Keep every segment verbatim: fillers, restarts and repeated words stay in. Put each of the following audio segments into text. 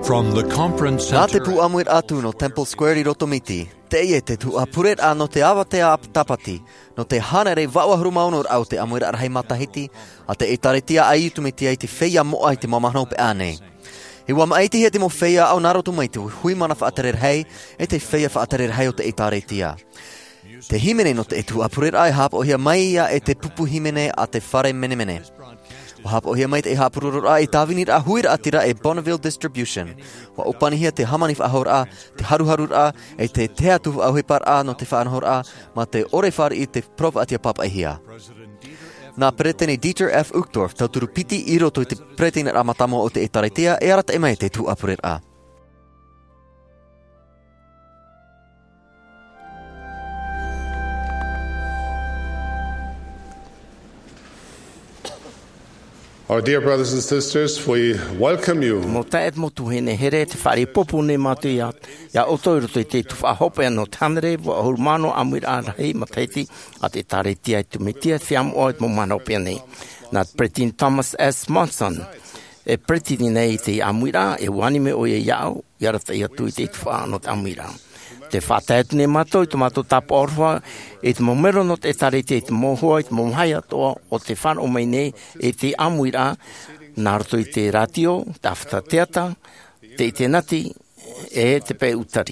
From the conference Nā te center. pu amuir atu no Temple Square i Rotomiti. Te ie te tu apuret a no te awa te a tapati. No te hana rei wauahuru maunor au te amuir arhei matahiti. A te e taretia a itumiti ai te wheia moa i te mamahano pe anei. I wa maiti he te mo wheia au naro tu maitu. Hui mana whaatarer hei e te wheia whaatarer hei o te e taretia. Te himene no te e tu apuret ai hap o hia mai ia e te pupu himene a te whare mene mene. O hapa o hia mai te e hapururur a e tāwinir a huira atira e Bonneville Distribution. Wa upanihia te hamanif ahor a, te haruharur a, e te teatu au hepar a no te whaanahor a, ma te orewhar i te prof atia papa ihia. Nā pretene Dieter F. Uchtdorf, tauturu piti i roto i te pretene ramatamo o te e taretia, e arata e mai te tu apurer a. Our dear brothers and sisters, we welcome you. Mo taet mo tu hene here te whare popu ne matu ia. Ia oto i roto i te tu whahope anō tānere, wa ahurumano amuir ārahei mataiti, a te taretia i tu metia thiam o mo manope nei. Nā Pretin Thomas S. Monson, e pretini nei te amuira, e wanime o e iau, i arata i atu i te tu wha anō te amuira. Te whataetu ne mato, i te mato tapa orwa, e te momero no te tarete, e te mohua, e te momhai atoa, o te whano mai nei, e te amuira, nā roto i te ratio, te awhata teata, te i te nati, e te pe utari.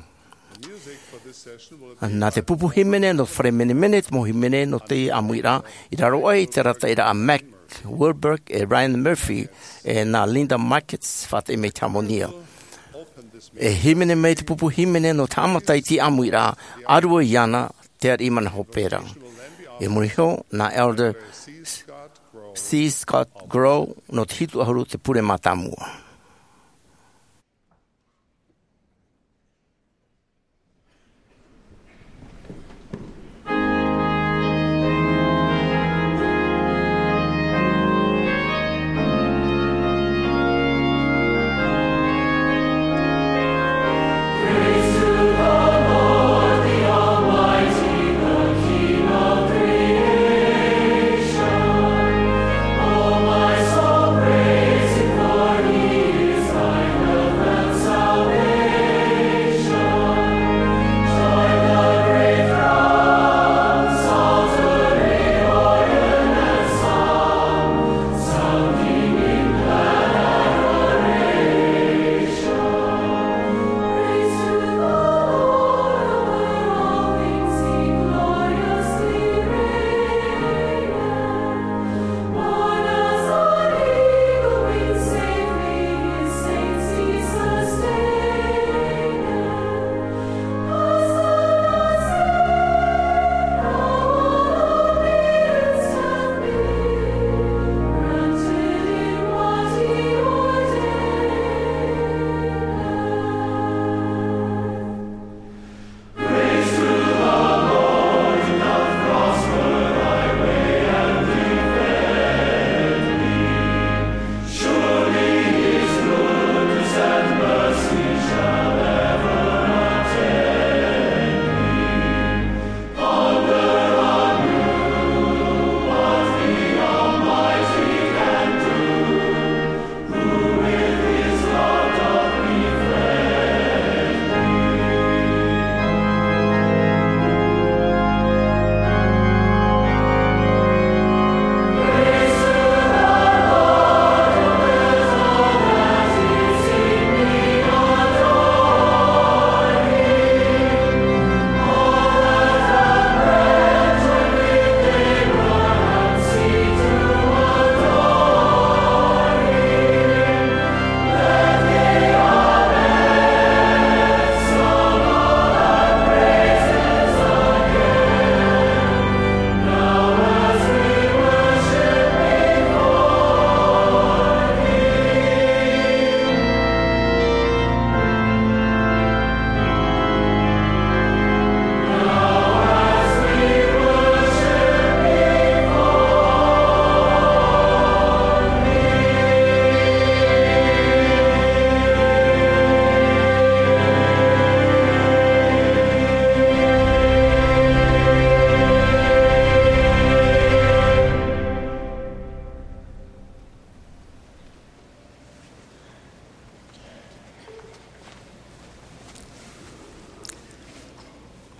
Nā te pupu himene, no whare mene mene, te mo himene, no te amuira, i raro ai, te rata ira a Mac Wilberg, e Ryan Murphy, e nā Linda Markets, whata e mei tamonia. E himene mei te pupu himene no tamatai ti amuira, arua iana te ar imana hopera. E muriho na Elder C. Scott Grow no te hitu ahuru te pure matamua. Oh, my soul, praise Him, for He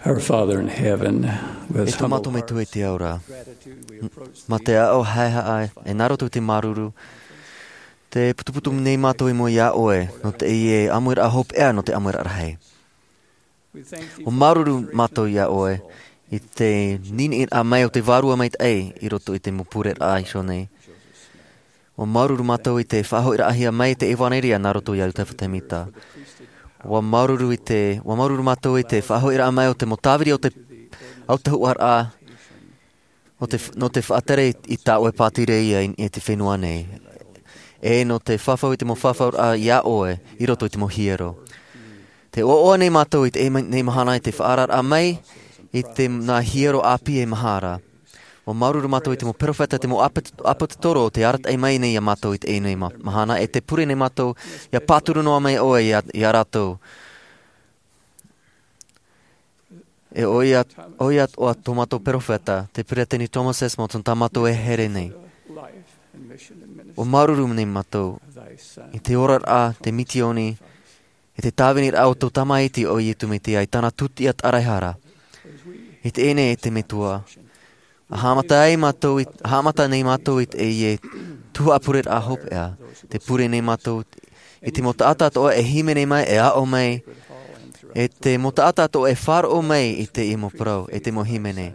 Our Father in heaven, with E tō mato me tu e te aura. Ma te ao haiha ai, e naroto te maruru. Te putuputu nei mato e mo ia oe, no te i e amuira a hope ea no te amuira arhei. O maruru mato ia oe, i te nini a mai o te varua mai ei, i roto i te mupure a iso nei. O maruru mato i te whahoira ahia mai te ewaneria naroto ia uta whatemita. Wa maruru i te, wa maruru mato i te whahoira a mai o te motaviri o te autahuar a, o te, no te whaatere i tā oe pātire ia i te whenua nei. E no te whawhau i te mo whawhau a ia oe, i roto i te mo hiero. Te o oa nei mato i te e nei mahana i te whaarar a mai, i te nā hiero api e mahara. O maruru mato i te mo perofeta te mo apatoro te arat ai mai nei a mato i te e nei mahana, e te pure nei mato ia pāturu noa mai oe i a, i a ratou. E oia, oia o a tomato perofeta, te Puritani Thomas S. Monson, tā mato e here nei. O maruru nei mato, i te orar a, te mitioni, e te tāwenir au tō tamaiti o i tumiti ai, tāna tuti at araihara. I te ene e te metua. A hamata ai mato, hamata nei mato i te e tuha apuret a hop ea, te pure nei mato, i te mota atat o e hime nei mai, e a o mai, e te mota atat o e whar o mai i te imo prau, e te mo hime nei.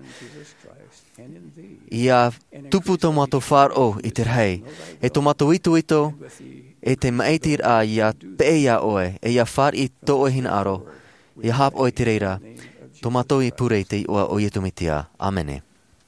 Ia tupu tō mato whar o i te rei, e tō mato ito ito, e te maitir a ia peia oe, e ia whar i tō o hina aro, ia hap o i te reira, tō mato i pure i te ua o i tumitia. Amene.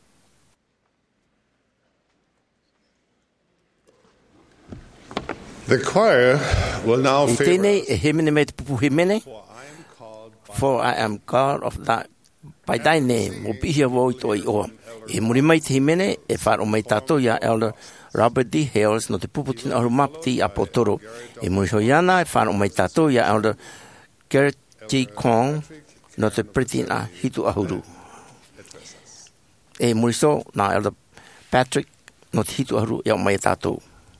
The choir will now I favor tēnei e hemene me te pupu hemene, for I am God of that, by thy name, o pihia wau i tō i oa. E muri mai te hemene, e wharo mai tātou ia Elder Robert D. Hales no te puputina aru mapti a Potoro. E muri so iana, e wharo mai tātou ia Elder Garrett J. Kong no te pritina hitu ahuru. E muri so, na Elder Patrick no te hitu ahuru ia mai tātou.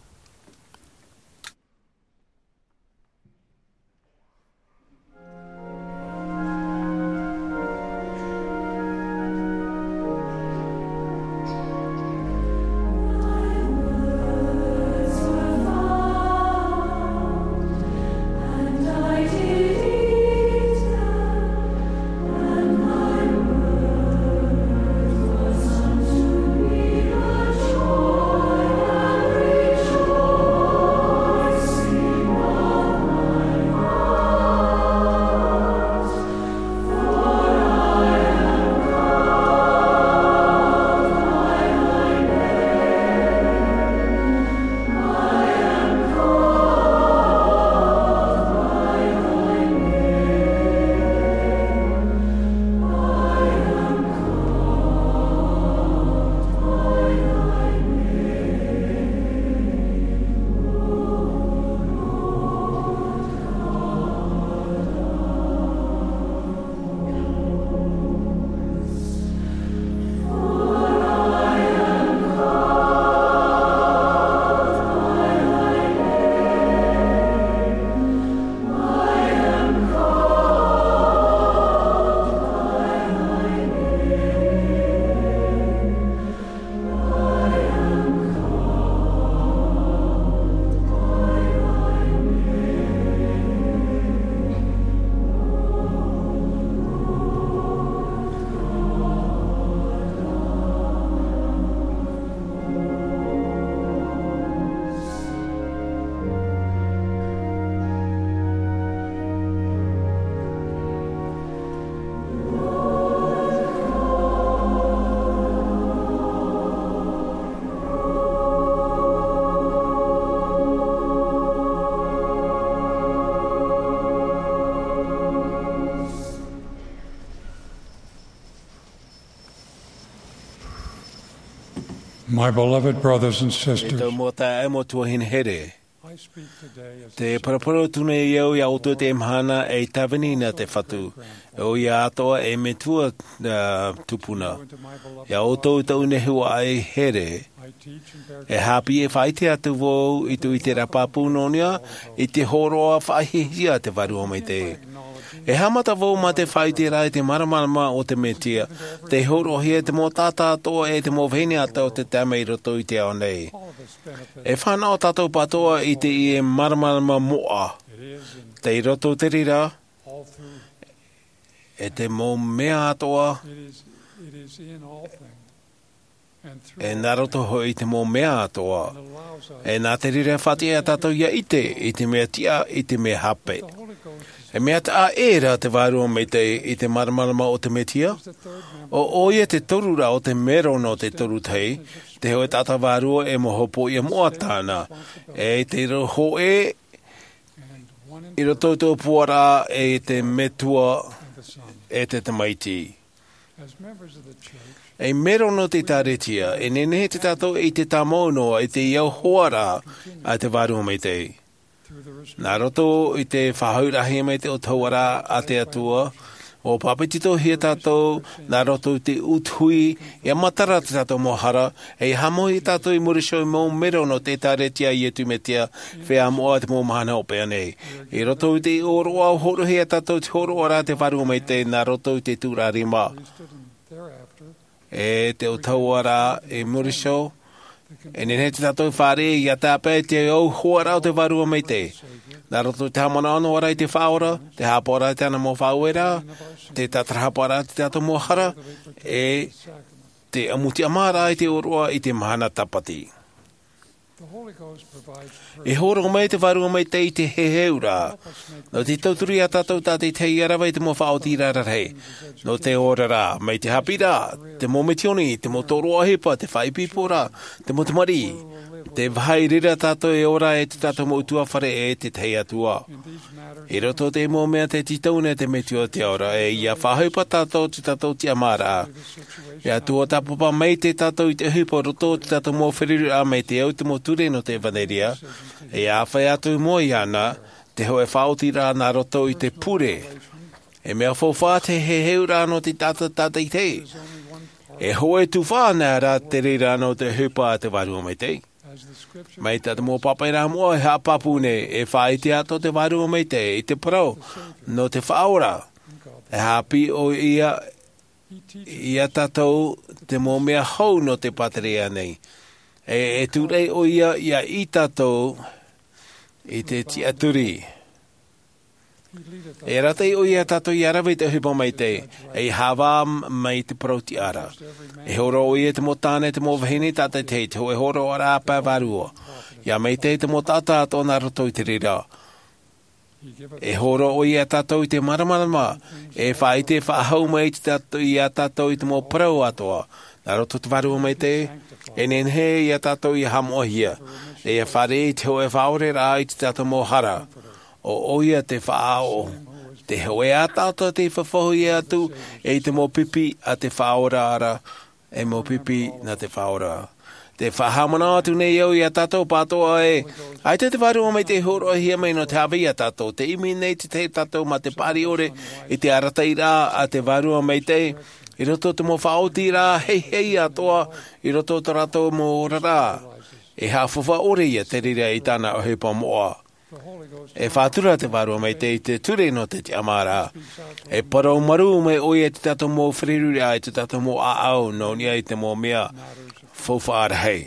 My beloved brothers and E sisters, tau mo tā e mo tua hin here. I speak today as Te paraparo tune iau ia auto te mhana e tawini na te whatu. E o ia atoa e me tua uh, tupuna. Ia auto tau ne hua ai here. I teach and bear E hapi e whaite atu wau i tu i te rapapu nonia i te horoa whaihihia te waru o mai te. E hamata vau ma te whaitira e te maramarama o te metia, te horo hia te mō tātā toa e te mō vhene ata o te tama i roto i te ao nei. E whanau tātou patoa i te i e maramarama moa, te i roto te rira, e te mō mea atoa, e nā roto hoi te mō mea atoa, e nā te rira whatia tātou ia ite, i te mea tia, i te mea hape. E mea te a era te vārua me te i te maramarama o te metia, o oia te torura o te mero no te toru tei, te hoe tata vārua e mohopo i a moa tāna, e te roho e, i roto tō puara e te metua e te tamaiti. E mero no te tāretia, e nene te tātou i te tamono e te iau hoara a te vārua me te. Nā roto i te whahaurahi me te o tauara a te atua, o papetito hia tātou, nā roto i te uthui, e matara te tātou mohara, e hamo i tātou i murisho i mō mero no te tāretia i etu metia, whea moa te mō mahana o pēa nei. I roto i te oroa o horo hia tātou te horo ara te wharu me te, nā roto i te tūrarima. E te o tauara e murisho, e nene te tātou whare i a tāpē te au hoara o te varua mei te. Nā roto te hamana ano ora i te whaora, te hapora te ana mō whauera, te tatrahapara te tātou mō hara, e te amuti amara i te oroa i te mahana tapati. E horo mai te varua mai te i te heheura. No te tauturi a tātou tā te tei arawa i te mō whaotira rarhei. No te orara, mai te hapira, te mō metioni, te mō toroa hepa, te whaipipora, te mō te mari. Te vai rira tātou e ora e te tātou mō utua whare e te tei atua. E roto te mō mea te titaune te metio te ora e ia whahaupa tātou te tātou te amara. E atua tāpapa mai te tātou i te hupa roto te tātou mō whiriru a mai te au te mō ture no te vaneria. E a whai atu mō i ana, te hoe whaotira nā roto i te pure. E mea whawha te he heura no te tātou tātou i te. E hoe tu whāna ra te rira no te hupa a te varua mai te. Mai tātou mō papaira mua e hapapune e whae te ato te varua mai te i te parau no te whaora. E hapi o ia ia tātou te mō mea hou no te paterea nei. E, e tūrei o ia ia i tātou i te tiaturi. E ratei o ia tātou i arawe te hupa mai te, e hawa mai te proti ara. E horo o ia te mō tāne te mō vahine tātai te, te hoe horo ara apa varua. Ia mai te te mō tātā tōna roto i te rira. E horo o ia tātou i te maramarama, e whai te whahau mai te tātou i a tātou i te mō parau atoa. Nā roto te varua mai te, e nenhe i a tātou i hamohia. E a whare i te hoe whaore rā i te tātou mō hara. O oia te whaao, te hoe a tātou te whawhohi atu, e te mō pipi a te whaora ara, e mō pipi na te whaora. Te whahamana atu nei au i a tātou pātoa e, ai te te varua mai te horo hia mai no te hawi a tātou, te imi nei te te tātou ma te pari ore, i te aratai rā a te varua mai te, i roto te mō whaoti rā, hei hei atoa, i roto te rato mō ora rā. E hawhawha ore ia te rira i tāna o hepa moa. E whātura te varua mai te i te ture no te te amara. E parau maru mai oia te tātou mō whiriruri ai te tātou mō aau no ni ai te mō mea whawhaara hei.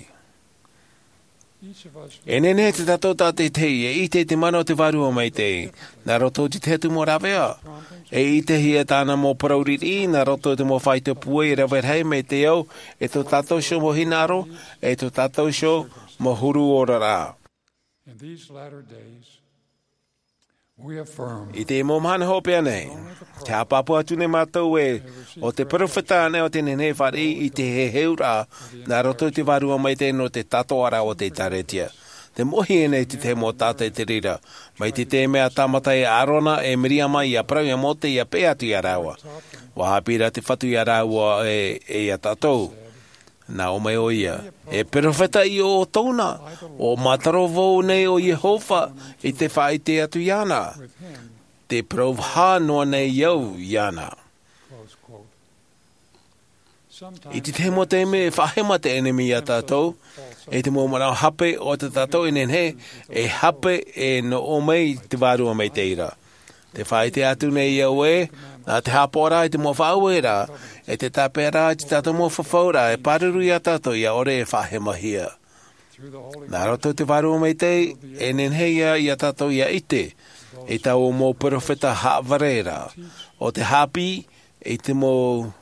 E nene te tātou tāte tei e i te te mano te varua mai te nā roto te te mō rawea. E i te hia tāna mō parauriri nā roto te mō whaita pua i rawea hei mai te au e tō tātou sho mō hinaro e tō tātou sho mō huru ora rā. In these latter days, we affirm I te mō mana hopea nei, te hapapu atu ne mātou e, o te profeta ane o te nene whare i te he heura, nā roto te varua mai te no te tatoara o te taretia. Te mohi e nei te te mō tātai te rira, mai te te mea tamata e arona e miriama i a prau i a mote i a pe atu i a rawa. Wahapira te whatu i a rawa e, e a tātou. Nā o mai o ia, e perofeta i o tōna, o mataro vau nei o Jehova i te whai te atu iana, te provha noa nei iau iana. I te te mo te me whahema te enemi a tātou, e te mō manao hape o te tātou inen he, e hape e no o mai te vārua mai te ira. Te whai te atu nei ia ue, nā te hapora i te mo whauera, e te tapera i te tata mo whawhaura, e paruru ia tato ia ore e whahemahia. Nā roto te waru mei te, e nenheia ia tato ia ite, e tau o mō profeta Haavarera, o te hapi, e te mō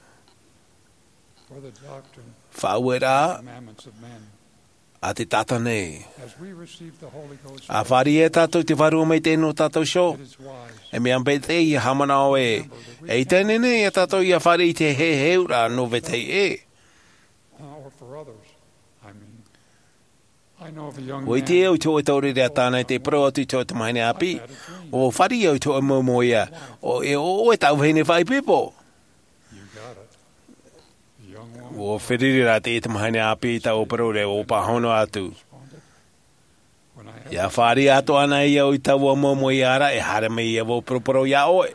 whauera, a te tata nei. A whari e tātou te waru mei te no tātou sho. E me ampe te i hamana o e. E i tēne nei e tātou i a whari i te he heura no vetei e. O i te au tō e tauri rea tānei te pro atu tō te maine api. O whari au tō e momo ia. O e o e tau hene whai pepo. O whiriri rā te e te mahaine api i tau pro re o pahono atu. Ia whāri ato ana i au i tau o momo i ara e hara me i au proporo ia oe.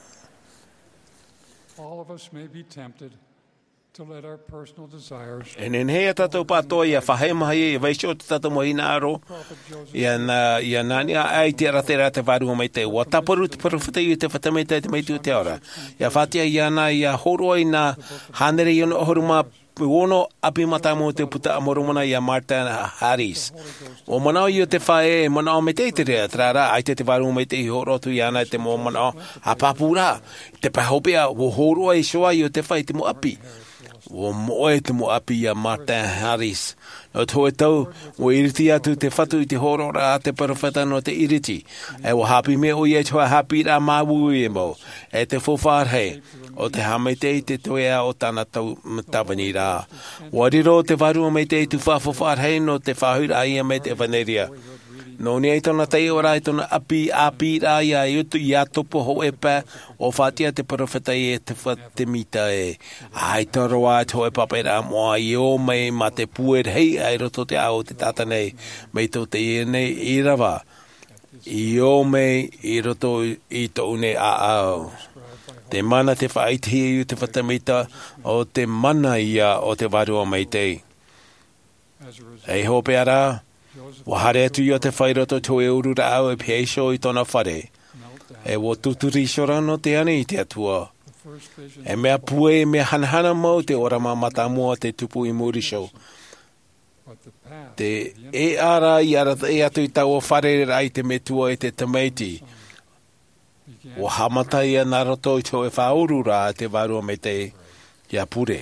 E nen hea tatou pātoa ia whahemahi e weisho te tatou mo ina aro. Ia nani a ai te aratera te wārua mai te ua taparu te parafata i te whatameta te meitu te ora. Ia whatia i ana ia horoa i nā hanere i ono ohoruma Ono api mata mo te puta amorumana ia Martin Harris. O manao i o te whae, manao me te te rea, trara, ai te te waru me te i horotu i ana te mo manao, a papura, te pahopea, o horoa i soa i o te whae te mo api. O moe te mo api ia Martin Harris. No tō e tau, o iriti atu te whatu i te horora a te parafata no te iriti. E o hapi me o i e toa hapi rā māwu i e mo. E te whowharhei. O te hamete i te toea o tāna tau tawani rā. Wariro te warua me te i tu whawhawharhei no te whahura ia me te vaneria. No ni eitona tei ora eitona api api rā ia i utu i atopo ho e pā o whatia te parafata i e te whatemita e. Ai toro a to e pape rā moa i o mei ma te puer hei ai roto te ao te tata nei. Mei tō te i nei i rawa. I o mei i roto i tō ne a au. Te mana te whaiti i te whatamita o te mana ia o te warua mei te. Ei hope ara, wa hare atu i o te whairoto tō e urura au e piesho i tōna whare. E wo tuturi shora no te ane i te atua. E mea pue e mea hanahana mau te ora ma mata mua te tupu i Murisho. Te e ara i ara e atu i tau o whare rai te metua e te tamaiti. O hamata ia naroto i tō e whaurura te warua me te ia pure.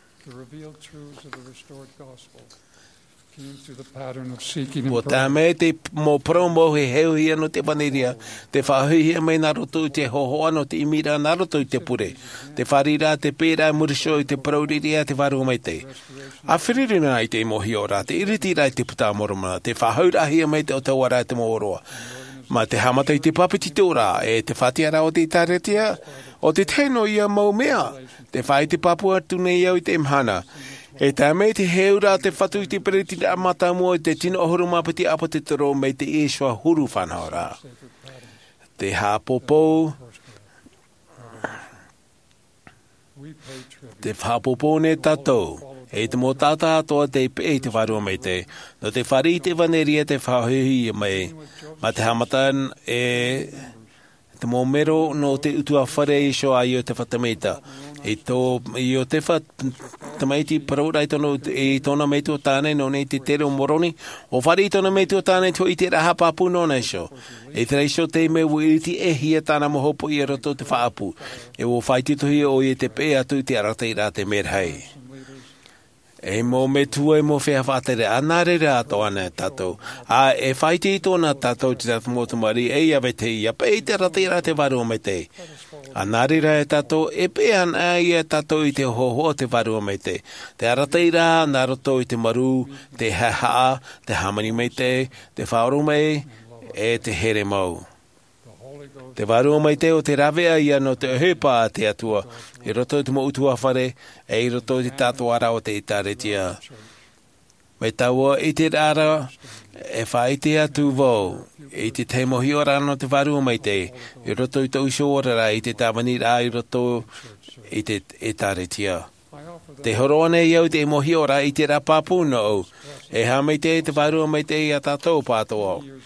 O tā me te mō promo he heu hia no te paneria, te whahuhia me naroto i te hohoa no te imira naroto i te pure, te wharira te pēra murisho i te prauriria te warua me te. A whiririna i te mohi ora, te iritira i te puta moromana, te whahaurahia me te o te wara te mōroa. Ma te hamata i te papiti tōra, e te whatiara o te taretia, o te tēno ia mau mea, te whai te papu atu nei au i te mhana. E tā mei te heura te whatu i te pereti a mata mua i te tino ohuru mapiti apa te toro mei te eswa huru whanhaora. Te hāpopo, te whapopo ne tatou. E te mō tāta atoa te pe te warua mei te. No te whari te vaneria te whahuhi mei. Ma te hamatan e te mō mero no te utua whare i shoa i o te whatamita. E tō, i o te whatamaiti paraura i tono e tōna mei tō tāne no nei te tere o moroni. O whari i tōna mei tō tāne tō i te raha papu no nei sho. E te reisho te me wiriti e hia tāna mohopo i roto te whaapu. E o whaititohi o i te pe atu te arata i rā te merhei. E mō me tua e mō whea whātere anare rā tō ana tātou. A e whaiti i tōna tātou te tātou mō tumari e awe te ia pei te rata i rā te warua me te. Anare rā e tātou e pe an a ia tātou i te hoho te warua me te. Te arata i rā nā roto i te maru, te haha, te hamani me te, te whaoru mei, e te here mau. Te warua mai te o te rawea ia no te hepa a te atua. I roto te mo utua whare, e i roto te tātua ara o te itaretia. Me taua i te ara, e whai te atu vau. I te te mohi ora no te warua mai te. I roto i tau shōrara i te tāwani rā i roto i te itaretia. Te horoane iau te mohi ora i te rapapu no. E ha mai te te warua mai te i a tātou pātoa.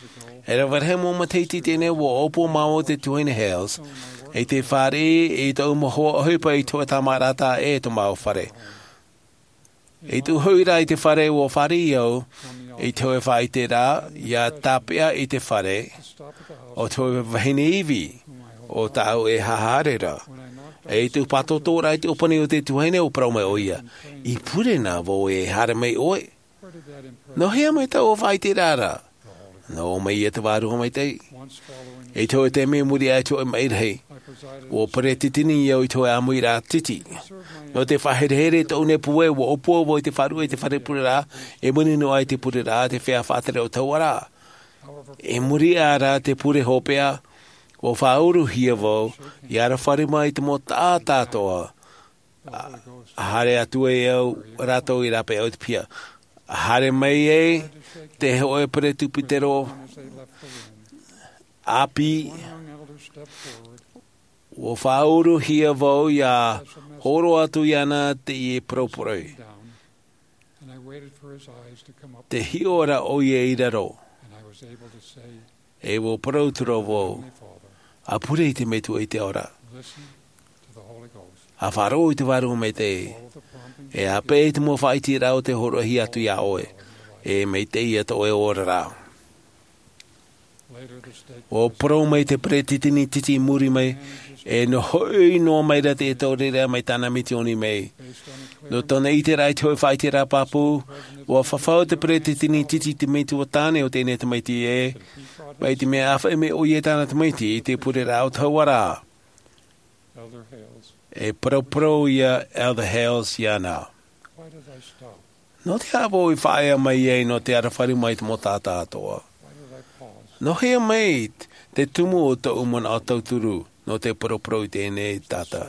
E ra warahe mo mateiti tēne wo opo mao te Twin Hills. E te whare e tau mohoa hupa i tua tamarata e to mau whare. E tu huira i te whare o whare iau, e tau e whai te rā, ia tapea i te whare, o tau e wahine iwi, o tau e haharera. E tu pato tōra i te opani o te tuhaine o praumai o ia, i purena vo e hara mai oe. No hea mai tau o whai te rāra, no mai e te wāruha mai tei. E tau e te me muri ai tau e mai rei, o pare titini iau i tau e amui rā titi. No te whaherehere tau ne pue, o opua vo i te wharu e te whare pure rā, e muni no ai te pure rā, te whea whātere o tau rā. E muri a rā te pure hopea, o whauru hia vo, i ara whare mai te mo tā tātoa. Hare atu e au, rato i rape au te pia. Hare mai e, te hoe pere tupitero, api, o whauru hia vo, ia horo atu iana te i e proporoi. Te hiora o i e iraro. E wo prouturo vo, a pure i te metu i te ora. A wharo i te waru me te, e a pe te mo whaiti rao te horo hi atu ia oe, e me te ia to e ora rao. O pro me te pretitini titi muri mai, e no hoi no mai ra te e taure rea mai tana mitioni mei. No tona i te rai toi whaiti ra papu, o a whawhau te pretitini titi te metu o tāne o tēne te meiti e, mai te mea awha e me o ie tāna te meiti i te pure rao tauara. E pro pro ia Elder Hales ia nā. No te hawo i whaia mai e no te ara whari mai te mo tātā atoa. No hea mai te tumu o ta umon a tauturu no te pro pro i tēne tātā.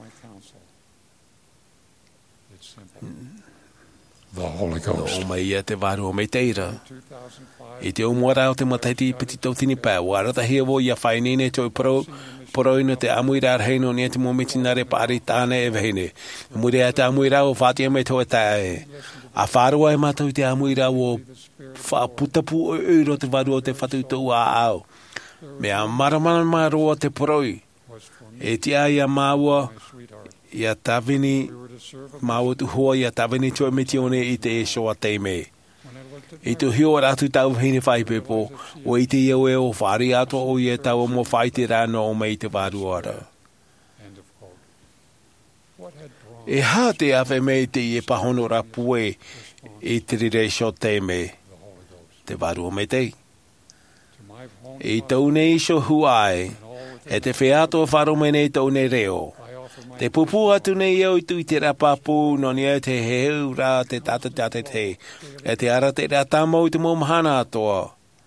The Holy Ghost. No mai ia te waru o mei teira. I te umora o te mataiti i piti tautini pā. Warata hea wo ia whainene toi pro pro ino te amuira ar heino ni te momiti nare pāri tāne e vahine. Muri a te amuira o whātia mei toi tāe. A whārua e mātou te amuira o whaputapu o euro te waru o te whatutou a au. Mea maramana maroa te poroi. E te ai a māua ia tawini māua tu hoa ia tawini toi metione i te e soa teimei. I tu hio ratu tau hine whaipepo, o i te iau e o whari ato o i e tau mo whaite rāna o mei te wāru ara. E hā te awhe mei te i e pahono rapue i te rire sho te me, te wāru o mei te. I tau nei sho huai, e te whiato wharu me nei tau nei reo. Te pupu atu nei au i tu i te rapapu, no ni au te heu rā te tata tate te, e te ara te rā tāmau i te momahana atoa.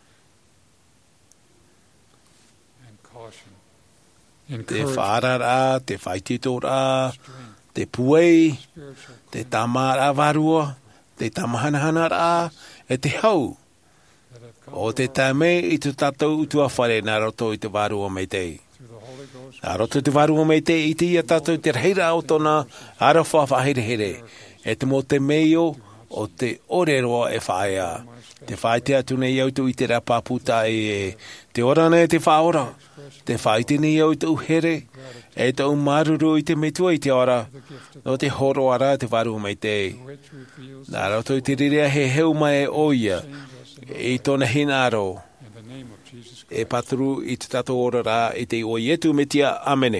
Te whāra rā, te whaitito rā, te puei, te tamara varua, te tamahanahana rā, e te hau. O te tāme i tu tātou utua whare nā roto i te varua mei tei. Nā roto te waru o mei te iti ia tātou te reira o tona ara whawhahere here. E te mo te meio o te oreroa e whaia. Te whaite atu nei au tu i te rapaputa e e. Te ora nei te whaora. Te whaite nei au tu here. E tau maruru i te metua i te ora. No te horo ara te waru o mei te. Nā roto i te rirea he heu mai e oia. I tona hinaro. E patru i te tato ora rā i te o ietu metia amene.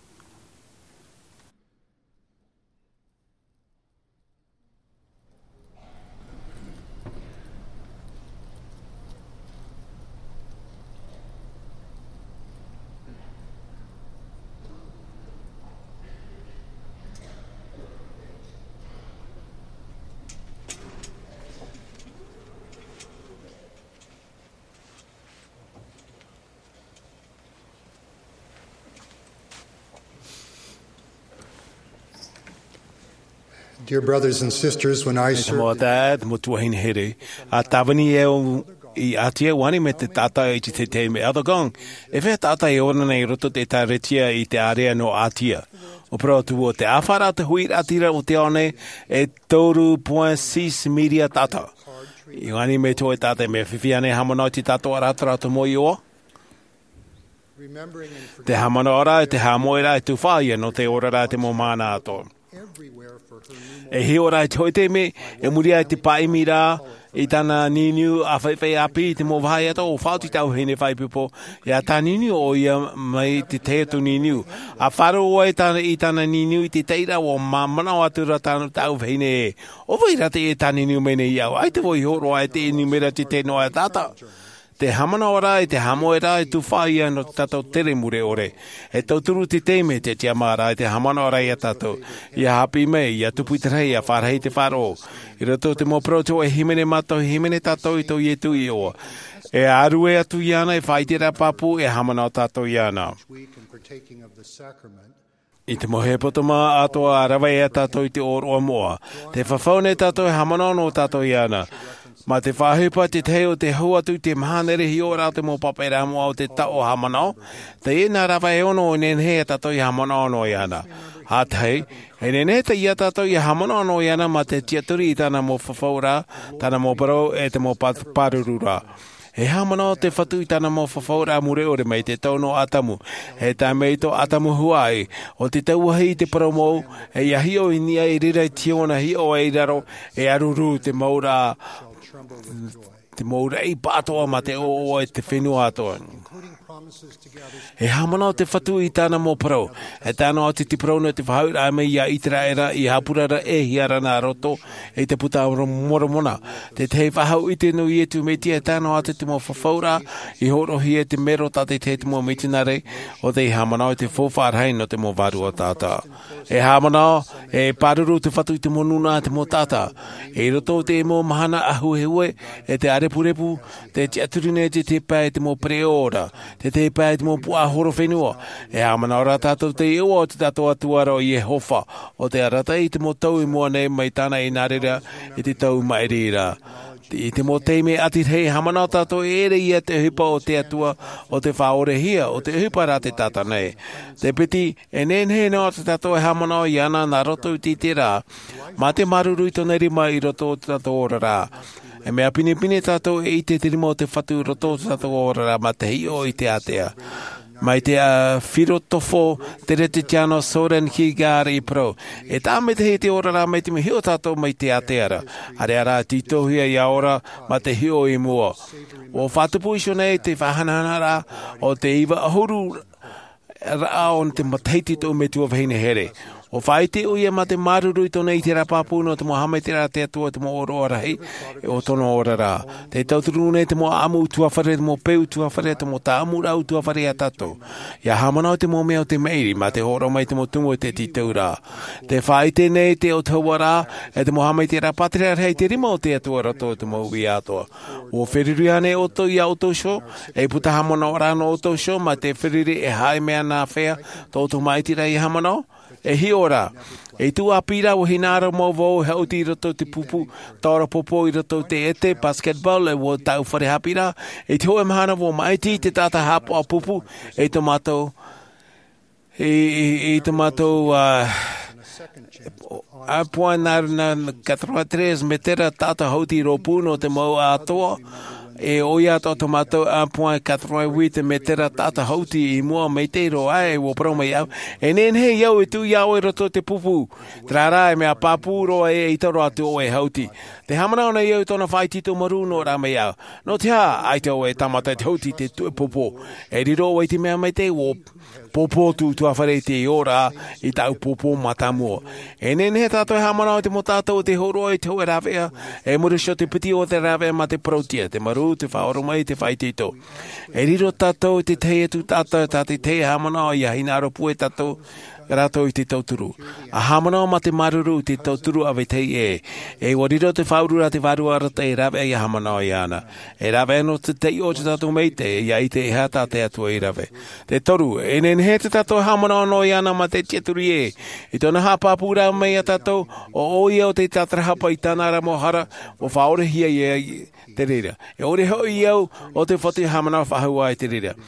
Dear brothers and sisters, when I Mo served tā, mo tuahin here. A tawani e o i atia wani me te tata i te te me other gong. E whea tata e ona nei roto te tāretia i te area no atia. O pro tu o te awhara te hui atira o te one e toru point six media tata. I ngani me tō e tātai me whiwhiane hamana i te tātou aratara to mo i oa. Te hamana ora e te hamoera e tu whaia no te ora rā te mo mana ato. E hi ora e toi te me, e muria e te paimi rā, i tana niniu a whaiwhai api i te mo wahai ato, o whauti tau hene whaipipo, i a tā niniu o ia mai te teatu niniu. A wharo oa i tana, i tana niniu i te teira o mamana o atura tānu tau hene e. O waira te e tā niniu mene i au, ai te voi horo ai te numera te te noa e tāta. Te hamana ora e te hamoera e tu whaia no tātou tere mure ore. E tauturu te teime te tia mara e te hamana ora i a tātou. I a hapi mei, i a tupu te rei, a wharahei te wharo. I rato te mo proto e himene mato, himene tātou i tau i e tu i oa. E arue atu i ana e whaitera papu e hamana o tātou i ana. I te mohe potoma atoa a rawa e a tātou i te oroa moa. Te whawhaune tātou e hamana no tātou i ana. Ma te whahupa te teo te huatu te mahanere hi ora te mo papera mo au te tao hamanao. Te ina rawa e ono o nenhe e tato i hamanao no i ana. Hātei, e nenhe te ia tato i hamanao no i ana ma te tiaturi i tana mo whawhaura, tana mo parau e te mo parurura. He hamanao te whatu i tana mo whawhaura mure ore mai te tauno atamu. He tā mei to atamu huai. O te tauahi te paromou, e iahi o i nia i rira i tiona hi o e raro, e aruru te maura te moura i pātoa ma te o e te whenua atoa. He hamana o te whatu i tāna mō parau. He tāna o te tiprauna te whahaura a mei ia itera era i hapurara e hiara nā roto e te puta mora mona. Te te whahau i te nui e tu meti e tāna o te te mō whawhaura i horohi e te mero tate te te mō metinare o te hamana o te whawharhei no te mō varu o tāta. E hamana e paruru te whatu i te mō nuna te mō tāta. E roto te mō mahana ahu he ue e te arepurepu te te aturine te te pai te mō preora. Te te pai te mō pua horo whenua. E hamana ora tātou te iwa o te tātou atuara o i e hofa. O te arata i te mō tau i mua nei mai tāna i nārera i te tau mai rira. I te mō teime ati hei hamana o tātou ere i a te hipa o te atua o te whaore hia o te hipa rā te tāta nei. Te piti e nenhe no te tātou e hamana o i ana nā roto i te te rā. Ma te maruru i tōna rima i roto o te tātou ora rā. E mea pine pine tātou e i te tirima o te whatu roto o te tātou ora rā ma te hi o i te atea. Mai te uh, whiro tofo te rete tiano Soren Higari Pro. E tā me te hei te ora rā mai te me hio tātou mai te ateara. Are ara titohia i a ora ma te hio i mua. O whatupu iso nei te whahanana rā o te iwa ahuru rā o te mataiti tō me tua wahine here. O whaite o ia ma te maruru i tōna i te rapapu no te mo hamai te rā te atua te mo oro ora hei e o tōna ora rā. Te tauturu nei te mo amu tuawhare, te mo peu tuawhare, te mo ta amu rau tuawhare a tatou. Ia hamana o te mo mea o te meiri ma te horo mai te mo tumu e te titau rā. Te whaite nei te o taua rā e te mo hamai te rapatria hei te rima o te atua rato te mo ui atoa. O whiriri ane o tō i a o tō sho, e puta hamana o rāno o tō sho ma te whiriri e hae mea nā whea tō tō maitira i hamana o. E hi ora, e tu apira o hinara mo vo hauti roto te pupu, taura popo i roto te ete, basketball, e wo tau whare hapira, e te hoe mahana vo maiti te tata hapo a pupu, e to mato, e, e, e to mato, uh, a poa na quatre-vingt-treize metera tata hauti ropu no te mau atoa, e oia to tomato a point quatre-vingt-huit metera tata hauti i mua meiteiro ai wo pro mai au e nen he iau e tu iau e roto te pupu trara e mea papuro e i toro atu o e hauti te hamana ona iau tona whaitito maru no ra mai au no te ha ai te o e tamata te hauti te tu e popo e riro o e te mea meite wo popo tu tu awhare te ora i tau popo matamua. E nen he tātou e hamana o te mo tātou te horo e te hoe rawea, e murusho te piti o te rawea ma te protia, te maru, te whaoro mai, te whaitito. E riro tātou te teia tu tātou, tā te teia hamana o ia hinaro pue tātou, rato i te tauturu. A hamana o ma te maruru te tauturu ave tei e. E wariro te whaurura te warua rata e rawe i hamana o iana. E rawe no te tei o te tātou meite e ia i te e hata te atua i rawe. Te toru, e nen he te tātou hamana o no iana ma te tieturi e. I tōna hapapura mei a tātou o oi o te tātrahapa i tānara mohara o whaore hia i te rira. E ore hoi iau o te whati hamana o whahua i te rira.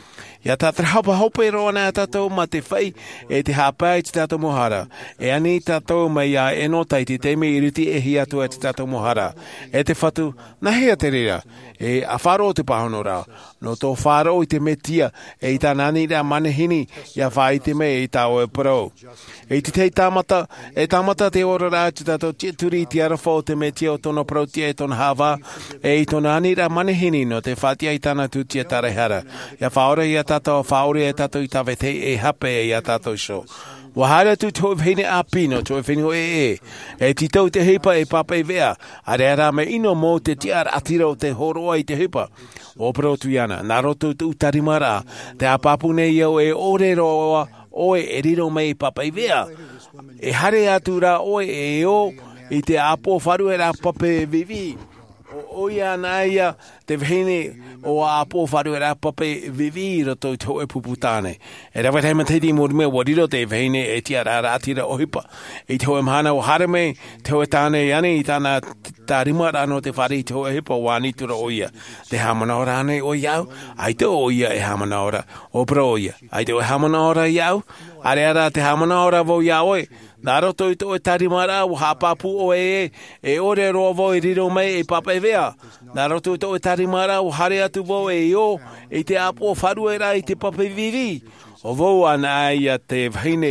Ia tātara hapa hope roa nā tātou ma te whai e te hāpai te tātou mohara. E ani tātou mai a eno tai te teime i riti e hi atua te tātou mohara. E te whatu, na hea te rira. E a wharo te pahono rā. No tō wharo i te metia e i tā nani rea manehini ia whai te me i tā oe pro. E te tei tāmata, e tāmata te ora rā te tātou turi i te arafo o te metia o tōna protia e tōna hāwā e i tōna ani rea manehini no te whatia i tāna tūtia tarehara. Ia whaora i a tātou whaore e tātou i tāwete e hape e i a tātou sho. Wahara tu tō whine a pino, tō whine e e. E ti tau te hipa e papa i vea. A rea rā me ino mō te tiara atira o te horoa i te hipa. O pro tu iana, nā roto tu tarimara. Te a papune iau e ore roa, oe e riro mei papa i vea. E hare atu rā oe e o, i te apo wharu e rā pape vivi. O ia nā ia te whine o a apo wharu e rā pape vivi roto i tō e puputāne. E rawa teima teiti mōri mea wariro te whine e tia rā rātira o hipa. I tō e mhana o harame, tō e tāne ane i tāna tā rima rāno te whare i tō e hipa wāni tura o ia. Te hamana ora ane o iau, ai tō o ia e hamana ora, o pro o ia. Ai tō e hamana ora iau, are ara te hamana ora vo iau e. Nā roto i tō e tarimara o hāpapu o e e, e ore roa vo i riro mei e papa e vea. Nā roto i tō e tarimara o hare atu vo e o, e te apo wharu e rā i te papa e vivi. O vau ana ia te whine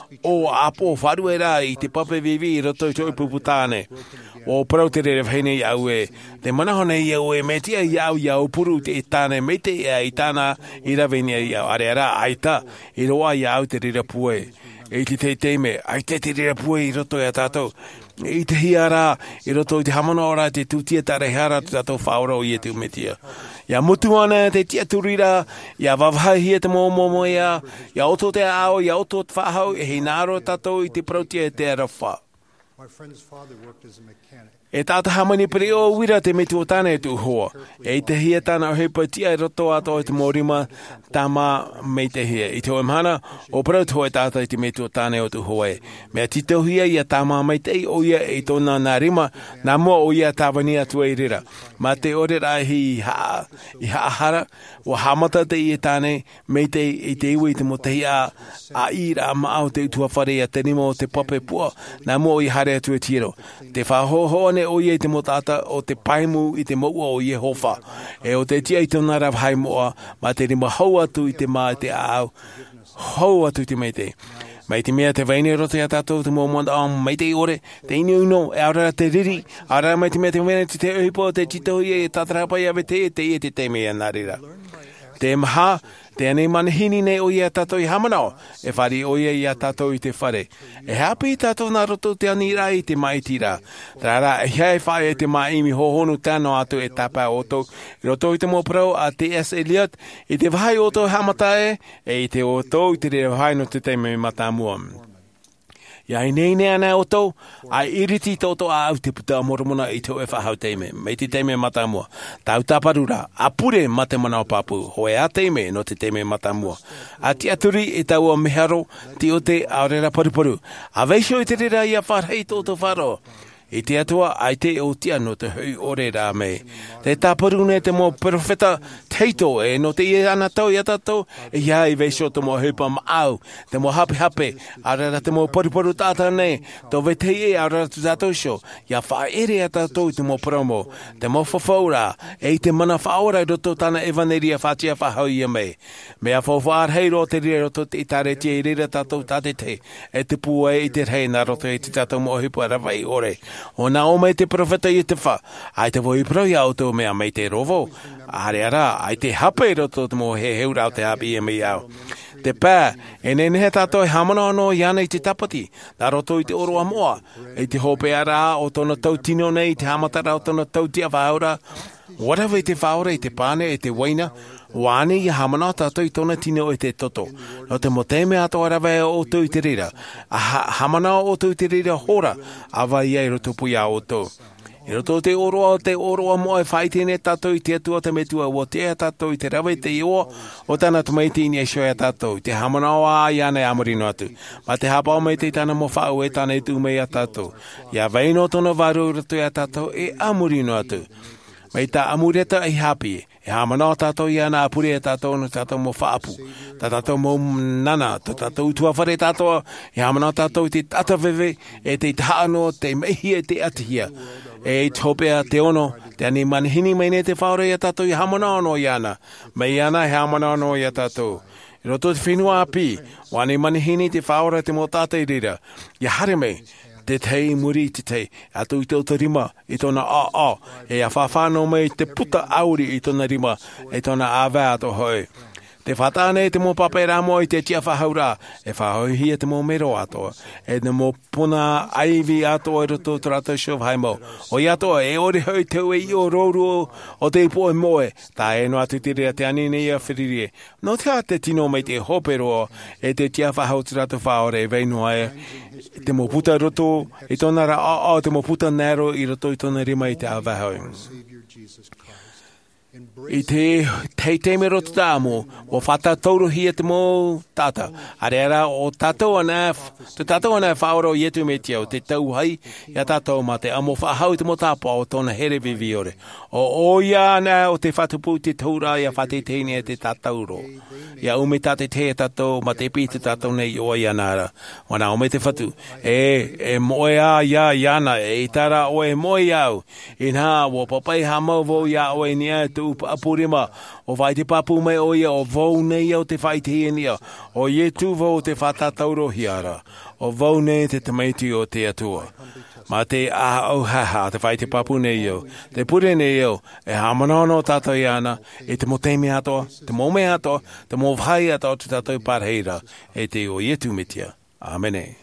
o apo wharu e rā i te papa e vivi i roto i tō e puputāne. O parau te re whine iau e, te manahone iau e me tia iau iau puru te i tāne me te ia i tāna i rawenia iau. Are ara aita, i roa iau te rira pue. E te te teime, ai te te rira pue i roto e a tātou. I te hiara, i roto i te hamana ora, te tūtia tarehara, te tātou whaora o i e te umetia. Ia mutu ana te tia turira, ia wawhai e te mōmomo ia, ia oto te ao, ia oto te whahau, e hei nāro tātou i te prautia e te arafa. My friend's father worked as a mechanic. E tāta hamani pere o wira te metu o tāne tu hoa. E i te hia tāna o hepa tia i roto ato i te mōrima tāma mei te hia. I te o imhana, o parau tō e tāta i te metu o tāne o tu hoa e. Mea titau hia i a tāma mei te o ia i tōna nā rima, nā mua o ia tāwani atua i rira. Ma te ore rā hi haa, i haa hara, o hamata te i e tāne, mei te i te iwi te mo te hia a i rā maau te utua whare a te nimo o te pape pua, nā mua o i hare atua tiro. Te whahoho ane o ia i te motata o te paimu i te maua o ia hofa. E o te tia i te nara hai moa, ma te rima hau atu i te maa te aau, hau atu i te mei te. Mai te mea te vaine roto ia tātou te mōmanda o mai te ore, te inu uno, e aurara te riri, aurara mai te mea te mea te te uhipo, te titohi e tātarapa ia te e te e te te mea nārira. Te maha, te anei manahini nei o ia tātou i hamanao, e whari o ia ia tātou i te whare. E hapi i tātou nā roto te anira i te mai tira. Tā rā, e hea e whae e te mai imi hohonu tāno atu e tāpā o tō. I roto i te mōprau a T S Eliot, i te wahai o tō hamatae, e i te o tō i te re wahai no te teime matamua. Ia i nei nea nea o tō, ai iriti tō a au te puta moromona i tō e whahau teime, mei te teime matamua. Tau taparura, a pure ma te mana o papu, hoe a teime no te teime matamua. A ti aturi e tau o meharo, ti o te aurera paruparu. A veisho i te rira i a wharhei tō tō wharo. I te atua, ai te o tia no te hui ore rā mei. Te tāparune te mō profeta teito e no te i ana tau i atatou, e ia i veisho te mō hupa maau, te mō hape hape, arara te mō pariparu tātau nei, tō vete i arara tu tātou sho, ia wha ere atatou i te mō promo, te mō whawhaura, e i te mana whaora i roto tāna evaneria whatia whahau i a mei. Mea whawhaar hei ro te rira roto te i tāre tia i rira tātou tāte te, e te pua e i te rei nā roto e te tātou mō hupa rawai ore. O nā o mei te profeta i te wha, ai te voi prau i auto mea mei te rovo, are ara, ai te hape i roto te mō he heura o te hapi e mei au. Te pā, e ne nehe tātou e hamana anō i ana i te tapati, nā roto i te oroa moa, i te hope ara o tōna tau tino nei, i te hamatara o tōna tau tia whaura, whatever i te whaura, i te pāne, i te waina, wāne i hamana tātou i tōna tino i te toto. No te moteme ato arawe o tō i te rira. A ha, hamana o tō i te rira hora, awa i ai roto puia o tō. I roto te oroa o te oroa mo e whaitene tātou i te atua te metua o te ea tātou i te rawe te ioa o tāna tumaitini e shoea tātou. Te hamana o a i ana e amarino atu. Ma te hapa o mei te tāna mo whau e tāna i tū mei a tātou. Ia veino tōna waru roto e a tātou e amarino atu. Mai ta amureta ai hapi. E hamana tātou ia nā apure e tātou no tātou mo whaapu. Tā tātou mo nana, tā tātou utua whare tātou, e hamana tātou te tatawewe, e te taano, te mehi e te atihia. E topea te ono, te ani manihini mai ne te whaore ia tātou i hamana ono iana. Mai iana he hamana ono ia tātou. I roto te whenua api, wani manihini te whaora te mo tātou i rira. Ia hare mei. Te tei muri te tei, a tu i te uta rima, i tona a a, e a whawhano mai te puta auri i tona rima, e tona a vea to hoi. Te whatane te mō papera mo i te tia whahaura, e whahoihia te mō mero atoa, e te mō puna aivi atoa i roto trato shov haimo. O i atoa, e ori hoi te ue i o roru o te ipo e moe, tā e no atu te rea te anine i a whiririe. No te a te tino mai te hopero, e te tia whahau trato whaore e veinoa e, te mō puta roto, i tona ra a a, te mō puta nero i roto i tona rima i te awahoi. I te tei te mero te tāmo, o whata tauruhia te mō tata. Are ara o tātou ana, te tātou ana whaoro i etu me te au, te tau hai, ia tātou ma te amo whahau te mō tāpā o tōna here viviore. O o ia ana o te whatupu te taura ia whate teine te tātauro. Ia ume tāte te tātou, ma te pi te tātou nei o ia nara. Wana o me te whatu, e, e moe a ia iana, e tara o e moe au. I nā, o papai ha mau vo ia o e nia tu apurima, o vai te papu mai o ia, o vau nei au te whaiti e nia, o ie tu vau te whatatauro hiara, o vau nei te tamaiti o te atua. Ma te a au haha, te whai te papu nei au, te pure nei au, e hamanono tātou iana, e te mo teime atoa, te mo me atoa, te mo vai atoa te tātou parheira, e te o ie tu mitia. Amene.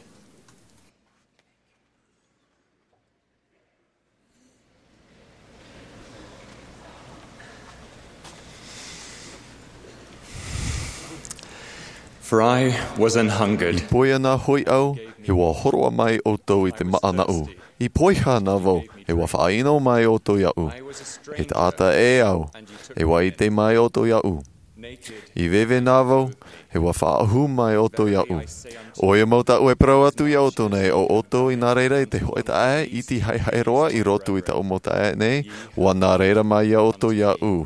For I was an hungered. Poia nā hoi au, he wa horoa mai o tau i te maanau. I poiha nā vau, he wa whaino mai o tau iau. He te ata e au, he wa i te mai o tau iau. I vewe nā vau, he wa whaahu mai o tau iau. O ia mau tau e prau atu iau tō nei o oto i nā reira i te hoe ta ae, i ti hai hai roa i rotu i ta o mo ta ae nei, wa nā reira mai ia o tau iau.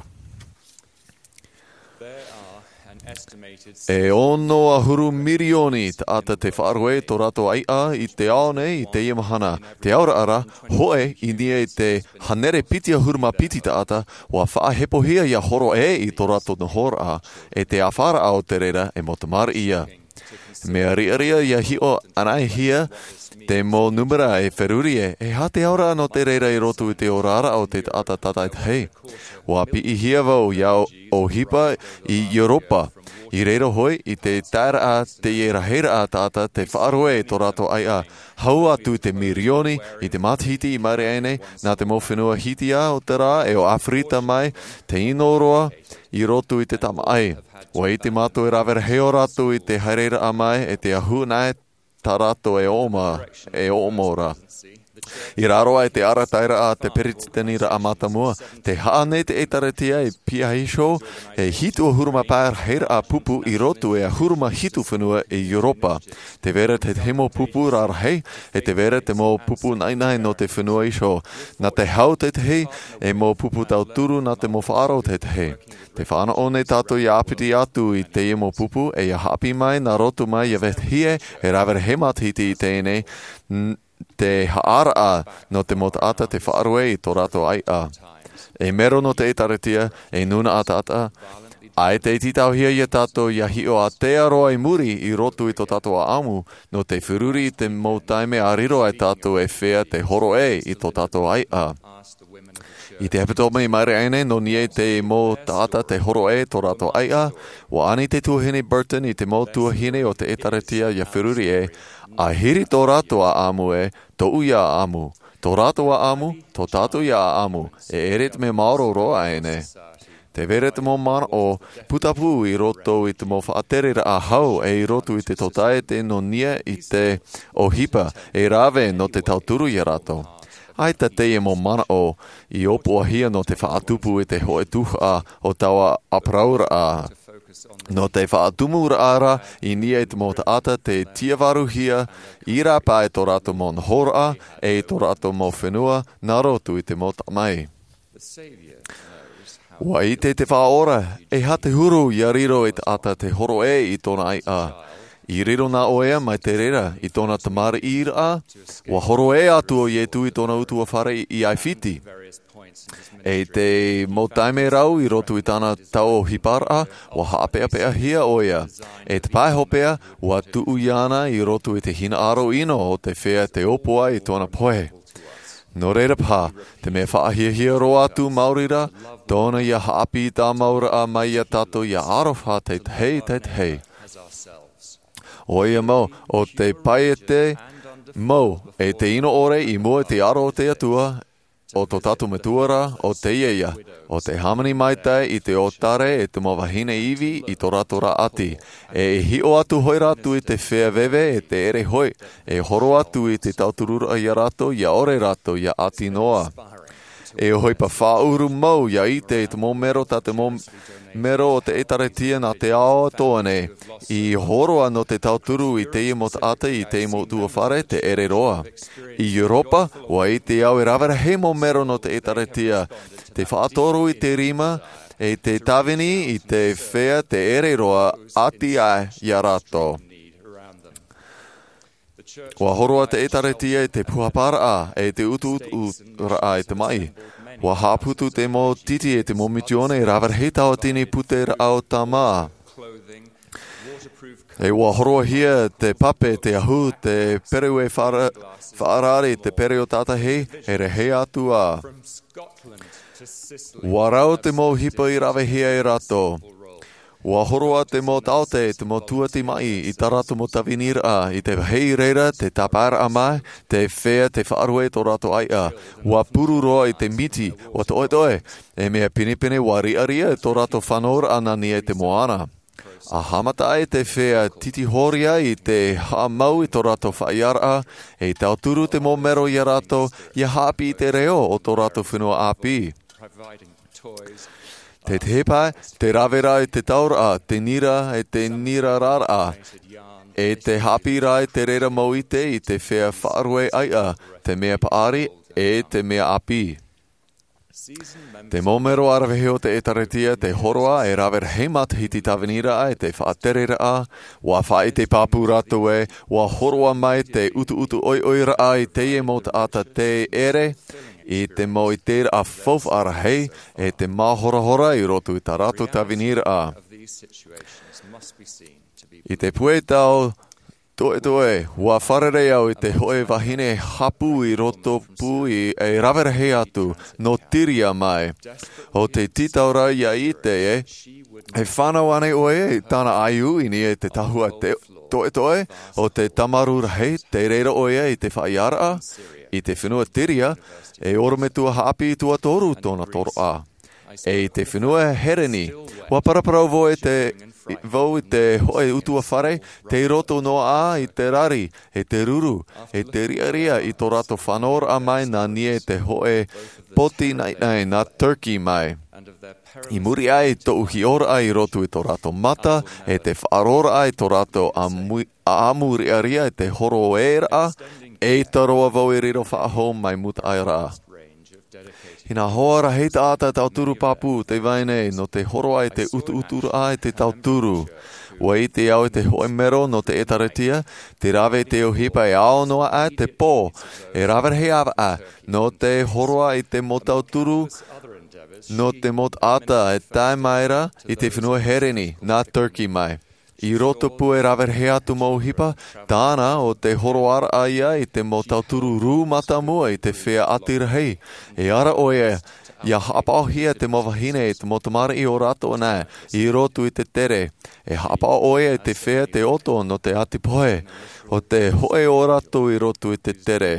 E ono a huru mirioni te ata te whaarwe tō rato ai a i te ao nei i te iamahana. Te aura ara, hoe i nia i te hanere pitia huruma piti ta ata wa whaahepohia ia horo e i tō rato na hor a e te awhara ao te reira e motamar ia. Mea ria ria ia hio anai hia te mō numera e wheruri e e ha te aura no te reira i rotu i te orara o te ata tatai hei. Wa pi i hia vau ia o hipa i Europa. I reira hoi, i te tāra a te iera heira a tāta te whaaroe e tō rato ai a. Hau atu te mirioni i te matahiti i maere ene, nā te mō whenua hiti a o te rā e o Afrita mai, te inoroa i rotu i te tama ai. Wa i te mātou e rawera heo ratu i te hareira a mai e te ahu nai tā rato e oma, e omora. I raroa e te arataira a te perititanira a matamua, te haane te etaretia e pia hisho, e hitu o huruma pār heira a pupu i rotu e a huruma hitu whenua i Europa. Te vera te hemo pupu rarahei, e te vera te mō pupu nainai no te whenua isho. Nā te hau te te hei, e mō pupu tau turu nā te mō whaaro te te hei. Te whaana one tātou i apiti atu i te emo pupu, e a hapi mai nā rotu mai i vet hie, e rawera he matahiti i tēnei, te haara a no te mota ata te whaarwe i tō rato ai a. E mero no te etaretia, e nuna ata ata, ai te titau hia i a tātou ia hio a te aroa i muri i rotu i tō tātou a amu, no te whiruri i te mautaime a riro ai tātou e whea te horo e i tō tātou ai a. I te hepatoma i maere aine, no nie te mō tāta te horo e tō rato ai a, wa ani te tuahine Burton i te mō tuahine o te etaretia ia whiruri e, a hiri tō rato a amu e, tō uia a amu. Tō rato a amu, tō tātou ia a amu, e eret me maoro roa aine. Te vere te mō mana o putapu i roto i te mō whaaterera a hau e i roto i te totae te no nia i te ohipa e rave no te tauturu i rato. Ai ta te e mō mana o i opua hia no te whaatupu i te hoe tuha o tawa apraura a. No te whaatumura ara i nia i te mō ata te tiavaru hia i rapa e tō rato mō nhora e i tō rato mō whenua nā rotu i te mō mai. Wa i te te whaora, e ha te huru i a riro e te ata te horo e i tōna ai a. I riro nā oea mai te rera i tōna tamara i a, wa horo e atu o i e tu i tōna utua whare i ai whiti. E te mo taime rau i roto i tāna tau o hipara, wa haapea pea hia oea. E te pai hopea, wa tuu iana i roto i te hina aro ino o te whea te opoa i tōna poe. No reira pā, te mea whaahia hia ro atu maurira, tōna ia haapi tā maura a mai a tato ia arofa te hei te hei. O ia mau, o te pai e te mau, e te ino ore i mua te aro o te atua, o tō tatu me tuara, o te iaia, o te hamani maitai i te otare e te mawahine iwi i tō ratora ati. E hi o atu hoi ratu i te whea vewe e te ere hoi, e horo atu i te tauturura i a rato, ia ore rato, ia ati noa. E hoi pa whauru mau, ia i te te mō mero ta te mō mero o te etaretia nā te ao toane, i horoa no te tauturu i te imot ata i te imot tua whare te ere roa. I Europa, wa i te au e rawera he mō mero no te etaretia, te whaatoru i te rima, e te tawini i te whea te ere roa ati ai i a rato. Wa horoa te etaretia i te puhapara a, e te utu utu ra i te mai. Wa haputu te mo titi e te mo mitione e rawar he tau tini pute au tama. E wa horoa hia te pape, te ahu, te pereu e whaarari, te pereo tata hei, e re hei atu a. Wa rau te mo hipa i rawe hia e rato. Wa horoa te mo taute, te mo tuati mai, i tarato mo tavinir a, i te hei reira, te tapara a mai, te whea, te whaarue tō rato ai a. Wa puru roa i te miti, wa toe toe, e mea pinipine wa ria ria tō rato whanor ana ni e te moana. A hamata ai te whea titi horia i te hamau i tō rato whaiara, e tauturu te mo mero i a rato, i hapi i te reo o tō rato whenua api. Te tepai, te rawera e te taura, te nira e te nira rara, e te hapi rai te rera mauite i te whea whaarue ai a, te mea paari e te mea api. Te momero araweheo te etaretia, te horoa e rawera heimat hiti tawanira e te whaaterera a, wa whae te papu rato e, wa horoa mai te utu utu oi oi raa i te e mot ata te ere, i te mo i tēra a fof ara hei, e te mahora hora i roto i ta rato tavinira a. I te pue tau, toe toe, wa wharere au i te hoe wahine hapu i roto pu i e rawera hei atu, no tiria mai. O te titaura ia i te e, e whanau ane oe i tāna aiu i ni e te tahua te toe toe, o te tamarura hei, te reira oe i te whaiara a, i te whenua tiria, e orome tua hapi i tua toru tōna toro a. E te whenua hereni, wa paraparau vo e te vau i te hoe utua whare, te roto noa a i te rari, e te ruru, e te ria ria i tō rato whanor a mai nā nie te hoe poti nai nai nā turkey mai. I muri ai tō uhi ora ai roto i tō rato mata, e te whaarora ai tō rato amu ria ria i te horo era a, e taroa vau i riro whaaho mai muta ai rā. Hina hoara hei ta ata tauturu papu te vaine no te horo ai te utu uturu ai te tauturu. Wa i te au e te hoe mero no te etaretia, te rawe te o hipa e ao noa ai te pō, e rawe hei awa a, no te horoa i te mo tauturu, no te mot ata e tai maira i te whenua hereni, nā turkey mai. I roto pu e rawer he atu mau hipa, tāna o te horoara aia i te mo tauturu rū mata mua i te whea atira hei. E ara oe, ia hapao hia te mawahine i te motamara i o rato nā, i roto i te tere. E hapao oe i te whea te oto no te atipohe, o te hoe o rato i roto i te tere.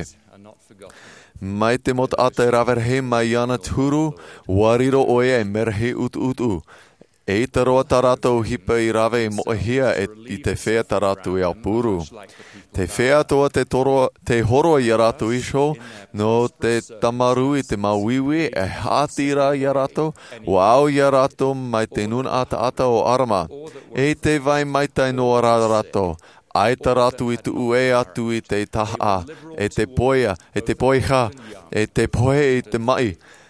Mai te mot ata e rawer he mai ana turu, wariro oe e mera he utu utu. E i taroa tarato hipa i rawe i moehia e, i te whea tarato i Aupuru. Te whea toa te, toro, te horo i a rato isho, no te tamaru i te mauiwi e hātira i a rato, o au i a rato mai te nun ata ata o arama. E te vai mai tai noa rā rato. Ai taratu i tu ue atu i te taha, e te poia, e te poiha, e te poe i te mai.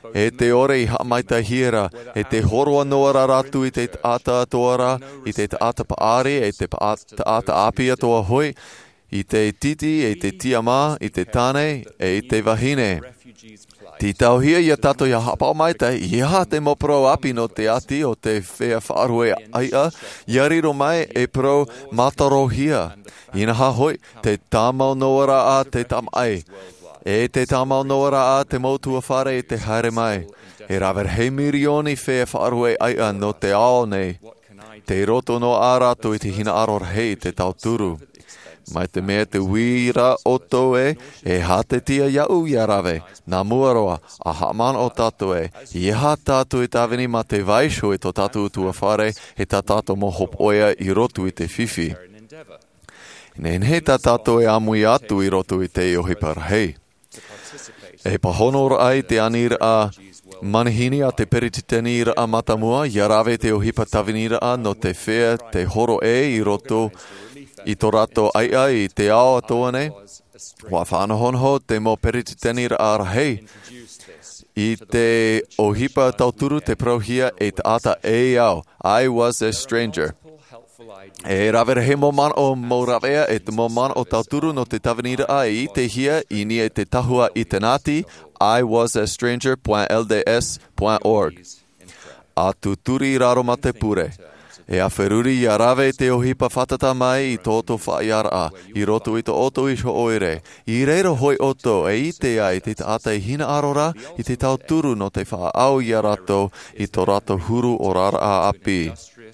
E te ore i hamaita hira, e te horoa noara ratu i te ata atoara, i te ata paare, e te ata apia toa hoi, i te titi, e te tiama, i te tane, e i te wahine. Ti tauhia ia tato ia hapau maita, ia te mo pro api no te ati o te whea whaarue aia, ia riro mai e pro matarohia. Ina ha hoi, te tamau noara a te tamai. E te tamau noara a te mautua whare e te haere mai. E rawer hei mirioni whea whaarue aia no te ao nei. Te roto no āratu i te hina aror hei te tauturu. Mai te mea te wira oto e, e ha te tia iau ia rawe, nā muaroa, a haman o tatu e, i ha tatu i tāwini ma te vaisho e to tatu tua whare, e ta tatu mo hop oia i rotu i te whiwhi. Nen he ta tatu e amui atu i rotu i te ohipar hei. E pahonora ai te anira a manihini a te perititenira a matamua, ia rawe te ohipa tawinira a no te whea, te horo e i roto i tō rato ai ai i te ao atoa nei, wa whanahonho te mo perititenira a rahei. I te ohipa tauturu te prohia e te ata e au. I was a stranger. E rawere he mo man o mo rawea e te mo man o tauturu no te tawinira a e i te hia i ni e te tahua i te nati I was a stranger dot l d s dot org. A tuturi raro ma te pure. E a wheruri i a rawe te ohipa whatata mai i tōto whaiara a, i roto i to oto i sho oire. I reiro hoi oto e i te ai te ata i hina arora i te tauturu no te wha au i a rato i tō rato huru o rara a api.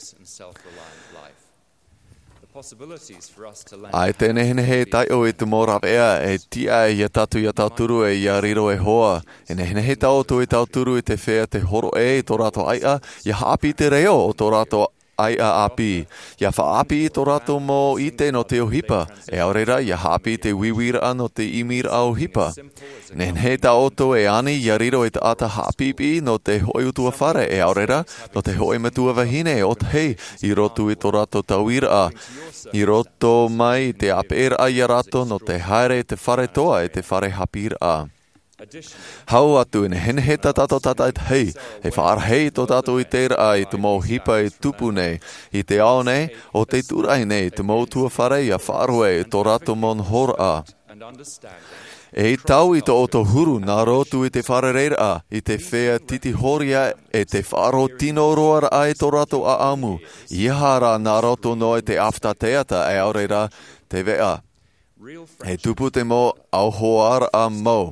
Ai tēne hene he tai o i te morawea e tia e ia tatu i a tauturu e ia riro e hoa. E ne hene he tautu i tauturu i te whea te horo e i tō rato aia, ia haapi te reo o tō rato ai a api. Ia wha api i tō rato mō i te no te ohipa. E aurera, ia haapi te wiwira no te imir a ohipa. Nen he ta oto e ani ia riro e te ata haapipi no te hoi utua whare. E aurera, no te hoi matua wahine o te hei i rotu i tō rato tauira a. I roto mai te apera a ia rato no te haere te whare toa e te whare hapira a. Hau atu ine hene he tatato tata i te hei, e whaar hei to tato i tēra ai te mō hipa i tupu nei, i te ao nei, o te turai nei, te mō tua whare i a whaarue i tō rato mon hora a. E i tau i te oto huru nā rotu i te whare reira a, i te whea titi horia e te wharo tino roara ai tō rato a amu, i hara nā roto no e te afta teata e aureira te vea. He tupu te mō au hoara a mō.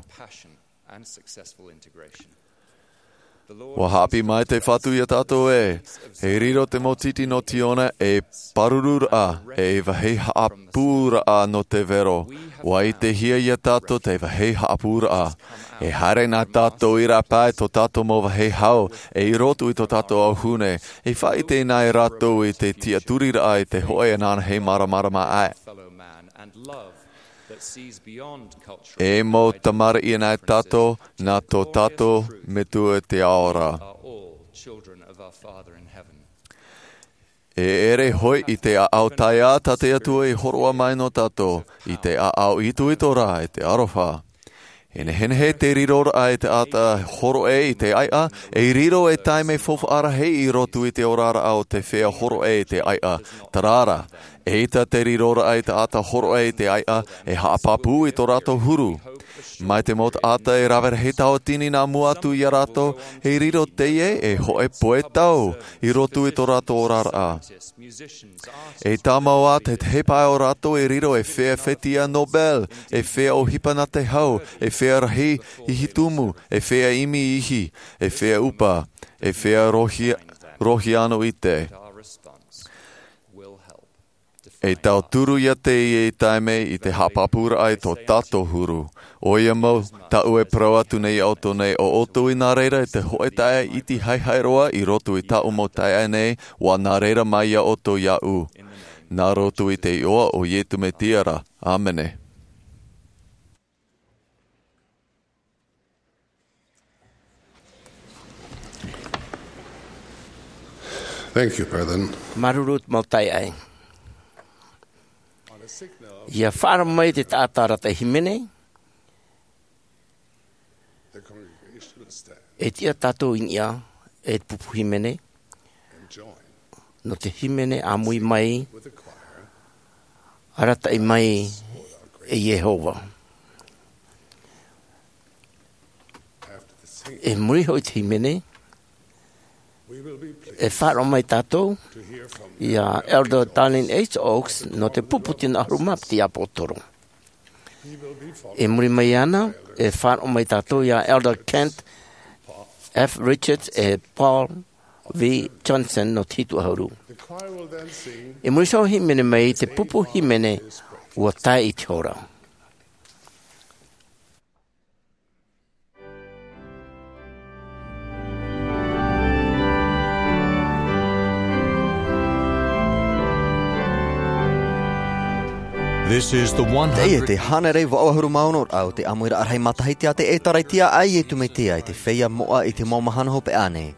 Wa hapi mai te whatu ia tato e, he riro te mo titi no tiona e parurura a, e wahei haapura a no te vero. Wa i te hia ia tato te wahei haapura a. E haere nā tato ira pai to tato mo wahei hau, e i rotu i to tato au hune. E whai te nai rato i te tia turira ai te hoe nāna hei maramarama ai. E mo tamara i nai tato, nā tō tato me tua te aora. E ere hoi i te au taia tate atua i horoa mai no tato, i te au itu i tō rā e te aroha. E ne hene he te rirora ai te ata horo e i te aia, e riro e taime fofu ara hei i rotu i te orara au te whea horo e i te aia, tarara. E ita te rirora ai te ata horo e i te aia, e haapapu i tō rato huru. Mai te mot ata e rawera he tau tini nā muatu i a rato, e riro teie e hoe poe tau, i rotu i tō rato orara a. E tamau a te he pai o rato e riro e whea whetia Nobel, e whea o hipana te hau, e whea rahi i hitumu, e whea imi ihi, e whea upa, e whea rohi, rohi ano i te. E tau turu ia te i e taime i te hapapura ai tō tato huru. O ia mau, tau e prau atu nei auto nei o oto i nā reira e te hoe taia i ti haihai roa i rotu i tau mo taia nei wa nā reira mai ia oto ia u. Nā rotu i te ioa o ietu me tiara. Amene. Thank you, Brother. Marurut mau tai ai. Ia whara mai te tātara te himene. E tia tātou inia e pupu himene. No te himene a mui mai. Arata i mai e Yehova. E muri hoi te himene. E whāro mai tātou. Ia Elder Darlene H. Oaks no te puputin ahurumap ti apotoro. E muri mai ana. E whāro mai tātou. Ia Elder Kent F. Richards e Paul V. Johnson no titu ahuru. E muri sau himene mai te pupu himene ua tai i te ora. This is the one Te e hundred. te hanere wa ahuru maunor au te amuira arhei matahiti a te e taraitia ai e tumetia i te whea moa i te maumahana hope ane.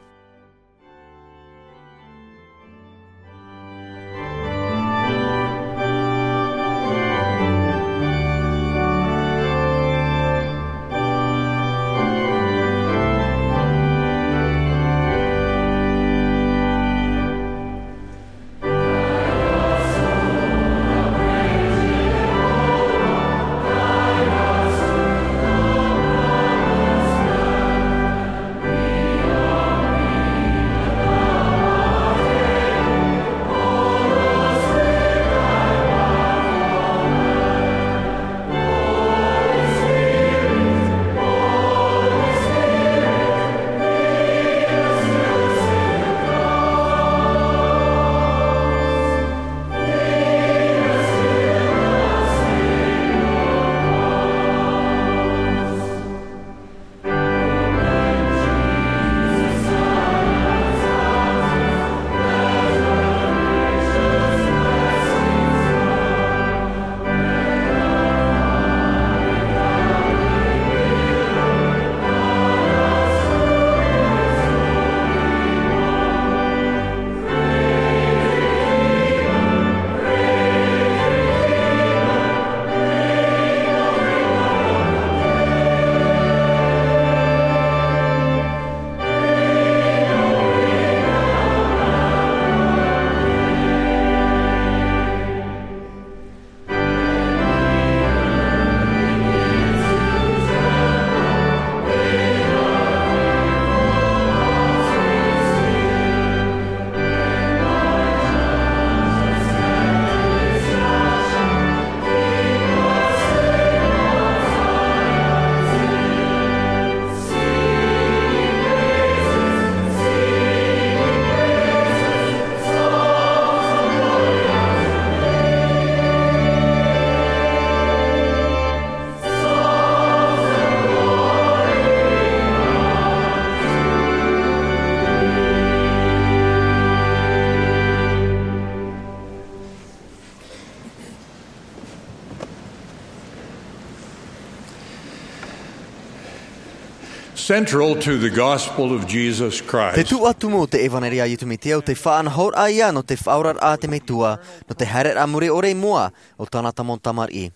Central to the gospel of Jesus Te Christ tu atumu te evaneria i tumitia o te whaanahor a ia no te whaurar a te metua no te heret a muri ore mua o tana tamon tamar i.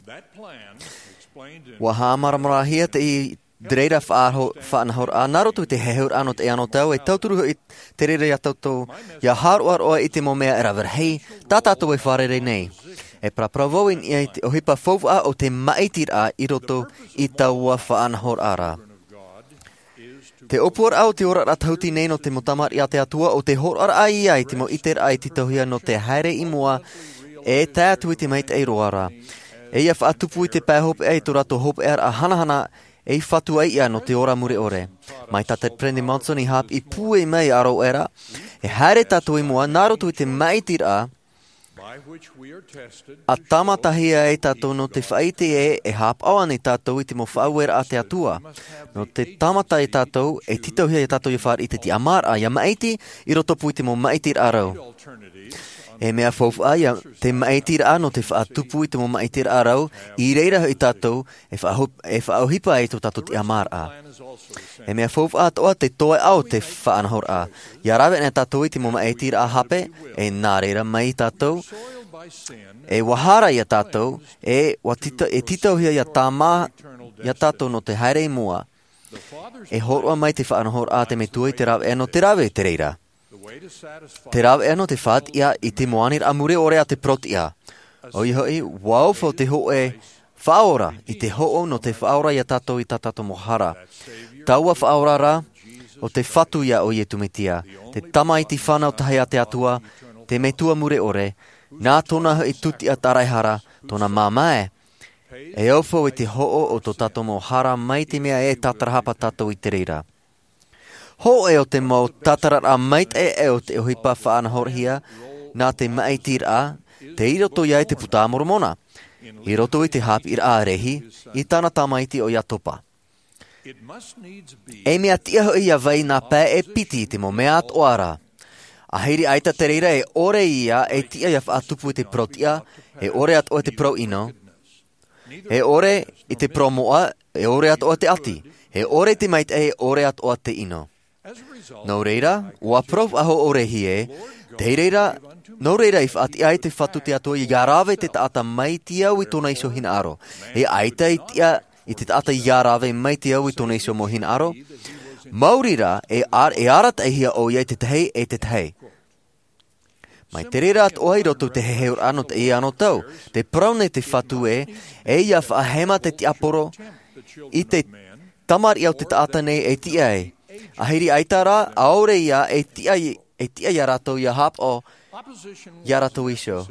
Wa haa maramarahia te i dreira whaanahor a narotu te heheur anot e anot tau e tauturu i te rere a tautou ia haruar oa i te momea e rawer hei tātātou e wharere nei. E prapravouin i te ohipa fauwa o te maitir a i roto i taua whaanahor ara. Te opuar au te ora ratauti nei no te motamar i a te atua o te horar ai ai te mo iter ai titohia no te haere i mua e tātu i te meit ei roara. E ia whaatupu i te pēhope ei to rato hope er a hanahana e whatu ai ia no te ora muri ore. Mai tate Prendi Monson i hap i pue mei aro era. E haere tātu i mua narotu i te meitir a a tamatahia e tātou no te whaite e e hap awane tātou i te mo whauera a te atua. No te tamata e tātou e titohia e tātou i whar i te ti amar a ia maiti i rotopu i te mo maitir arau. E mea whaufu a ia te maitir a no te whaatupu i te mo maitir arau i reira i tātou e whaauhipa e to tātou ti amar a. E mea whaufu a toa te toe au te whaanahor a. Ia rawe ne tātou i te mo maitir a hape e nā reira mai tātou e wahara ia tātou e, watita, e titauhia ia tāmā ia tātou no te haere mua. E horoa mai te whaanahor a te me tua i te rawe ano te rawe te reira. Te rawe ano te whaat ia i te moanir amure ore a te prot ia. O i hoi, wau fo te ho e whaora i te ho'o no te whaora ia tatou i tatato mohara. Taua whaora ra o te whatu ia o i e tumetia. Te tama i ti whanau tahi a te atua, te me tua mure ore, nā tōna i tuti a taraihara, tōna māmae. E aufo i te ho'o o tō tato mohara mai te mea e tatarahapa tatou i te reira. Ho e o te mau tatarara mait e e o te ohipa whaanahorhia nā te maitir a, te iroto ia i te puta moromona. I roto i te hapi ir a rehi, i tāna tamaiti o ia topa. E mea tia hoi ia vai nā pē e piti te mo mea at oara. A heiri aita te reira e ore ia e tia ia whaatupu i te protia, e ore at o te pro ino. E ore i te pro moa, e ore at o te ati. E ore te mait e ore at o te ino. No reira, ua prof aho ore hi e, te reira, no reira i whaati ai te whatu te ato i garawe te taata mai tia ui tōna iso hin aro. E aita i tia i te taata i garawe mai tia ui tōna iso mo hin aro. Maurira e, ar, e arat e hia o iai te tehei e te tehei. Mai te reira at oai roto te heheur ano te i ano tau. Te praune te whatu e, e ia whaahema te ti aporo, i te tamar iau te taata nei e tia e. A hiri aitara, aore ia e tia, e tia ia rato ia hap o ia rato iso.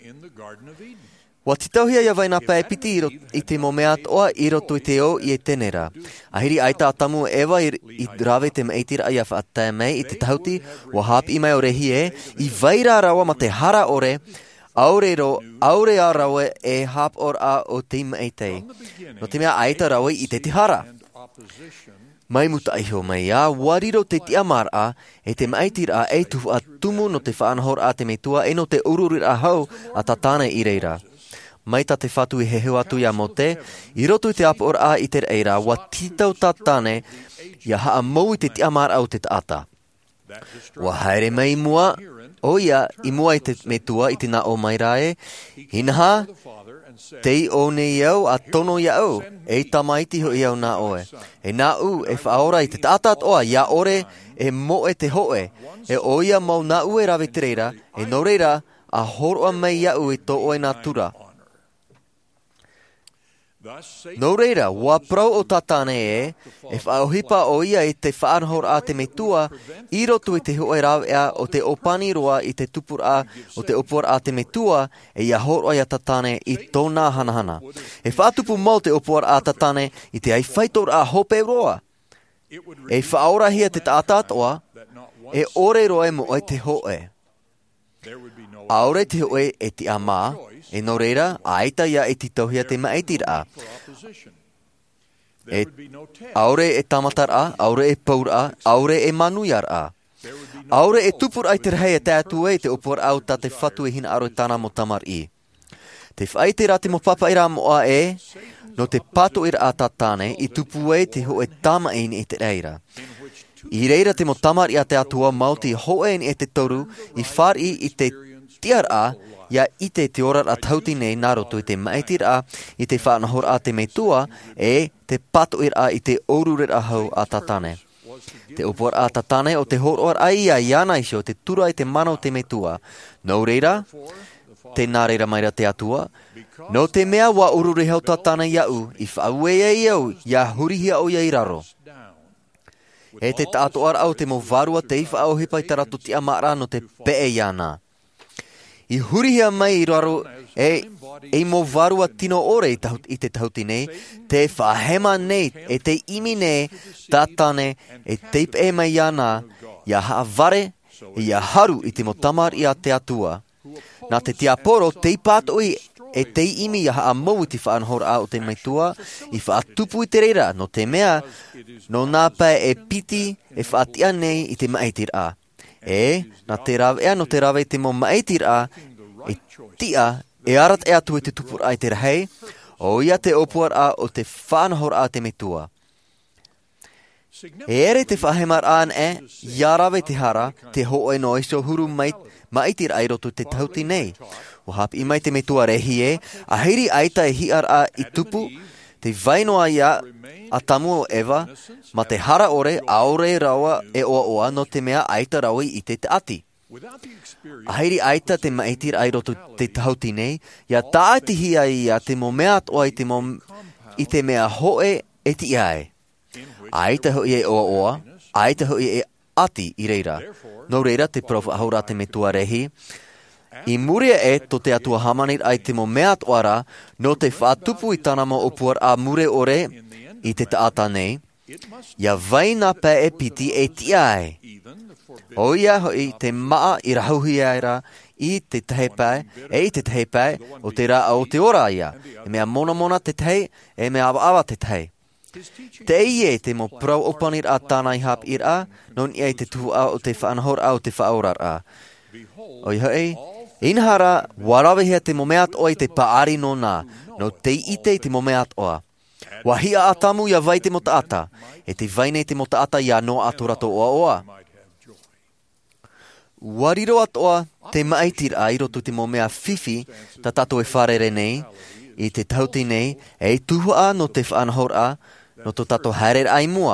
Wa te tauhia ia vaina pē piti i te momeat oa i roto i te o i e tenera. A hiri aita atamu ewa i, i rawe te meitira ia whaatai mei i te tauti, wa hap i mai o rehi e, i vaira rawa ma te hara ore, aure ro, aure a rawe e hap or a o te meitei. No te mea aita rawe i te te hara. Mai muta iho mai a, wariro te ti amar a, e te maitir a e tuhu a tumu no te whaanahor a te metua e no te ururir a hau a tatane i reira. Mai ta te whatu i heheu atu ia mo te, i roto i te apor a i te reira, wa titau tatane, ia haa mou i te ti amar au te taata. Wa haere mai mua, o ia i mua i te metua i te na o mai rae, hinaha, te i o ne iau a tono iau, e tamaiti ho iau na oe. E na u e whaora i te tātat oa, ia ore e mo e te hoe, e o ia mau na u e rawe te reira, e no reira a horoa mai iau i to oe na tura. No reira, wa prau o tatane e, e whaohipa o ia i te whaanhor a te metua, i roto i te hoe rawea o te opani roa i te tupur a o te opor a te metua, e ia horoa ia tatane i tōna hanahana. E whaatupu mau te opor a tatane i te ai whaitor a hope roa. E whaora hia te tātat oa, e ore roa mo o te hoe. Aore te hoe e te ama, e no reira, aita ia e titauhia te maeitir a. E aure e tamatar a, aure e paur a, aure e manuyar a. Aure e tupur ai te rhei e tātu e te opor au ta te whatu e hina aro e tāna mo tamar i. Te whaitira te mo papa ira mo a e, no te pato ira a tatane, i tupu e te ho e tama e ni e te reira. I reira te mo tamar i a te atua mauti hoe ni e te toru, i whar i i te tiar a, ia i te te orar a tauti nei naroto i te maitir a, i te whaanahor a te meitua, e te pato ir a i te orurir a hau a tatane. Te upor a tatane o te horor a ia iana isio, te tura i te mana o te meitua. No reira, te nā reira maira te atua, no te mea wa ururi hau tatane iau, i whaue e iau, ia hurihia o ia i raro. E te tātoar au te mo varua te iwha au hipa i tarato ti amara no te pee iana. I hurihia mai i raro e, e mo varua tino ore i, taut, i te tauti nei, te whahema nei, e te imi nei, tatane, e teip e mai iana, ia haa vare, e ia haru i te mo tamar i a te atua. Nā te tia poro, te pato i, e te imi ia haa mou i te whaanhor a o te maitua, i whaatupu i te reira, no te mea, no nā pai e piti, e whaatia nei i te maitir a. E, nā te rawea no te rawe te mo maitir a, e tia, e arat e atu e te tupur ai te rahei, o ia te opuar a o te whanahor a te metua. E ere te whahemar an e, ia rawe te hara, te hoe no iso huru mait, maitir ai roto te tauti nei. O hap i mai te metua rehi e, a heiri aita e hiar a i tupu, te vainoa ia a tamu o Eva, ma te hara ore, aore rawa e oa oa no te mea aita rawi i te te ati. A heiri aita te maitir ai roto te tauti nei, ia tātihi ai ia te mo mea atoa i te, mo, i te mea hoe e ti iae. Aita hoi e oa oa, aita hoi e ati i reira. No reira te profa haura te me tuarehi, i muria e to te atua hamanir ai te mo mea atoara, no te whaatupu i tana mo opuar a mure ore i te taata nei, ia vaina pē e piti e ti iae. O ia hoi te maa i rahauhi aira i te tehepai, e i te tehepai o te ra o te ora ia. E mea mona mona te tehe, e mea awa awa te tehe. Te ie te mo prau opanir a tānai hap ir a, non ia te tuhu a o te whaanahor a o te whaorar a. O ia hoi, inhara warawehia te mo meat oa i te paari no nā, no te ite te mo meat oa. Wahia a tamu ia vai te mo taata, e te vaine te mo taata ia no atorato oa oa. Wariro atoa te maitir a i roto te mo mea whiwhi ta tato e wharere nei, i te tauti nei, e tuhu a no te whaanahor a, no to tato harer ai mua.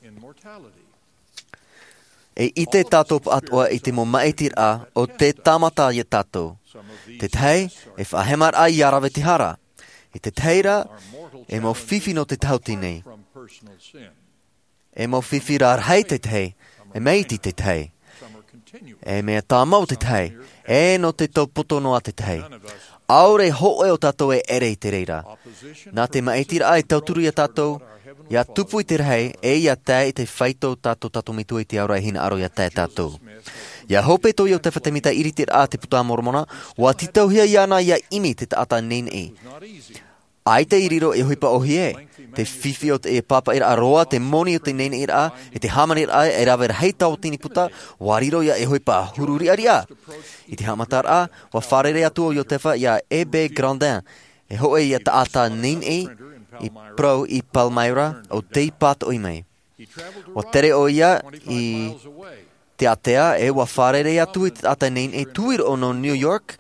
E i te tato atoa i te mo maitir a o te tamata i tato. Te tei e whahemar ai iarawe te hara. I te teira e mo whiwhi no te tauti nei. E mo whiwhi rar hei te tei, e meiti te tei. E mea tā mau te tei, e no te taupoto noa te tei. Aure hoe o tatou e ere i te reira. Nā te maitira ai tauturu ia tatou, ia tupu i te rei, e ia tei i te whaito tatou tatou mitu i te aura e hina aro ia tei tatou. Ia hope to iau te whatemita iritir a te puta mormona, wa titau hia iana ia imi te taata nen e. Ai te iriro e huipa ohi e. Te whiwhi o te e papa ira aroa, te moni o te nene ira a, e te hamani ira a, e rawe hei tau tini puta, wariro ia e hoipa hururi aria. I te hamatar a, wa wharere atu o yo tewa ia E B Grandin, e hoe ia taata nene i pro i Palmyra o te pat o i mei. Wa tere o ia i te atea e wa wharere atu i te taata nene e tuir o no New York,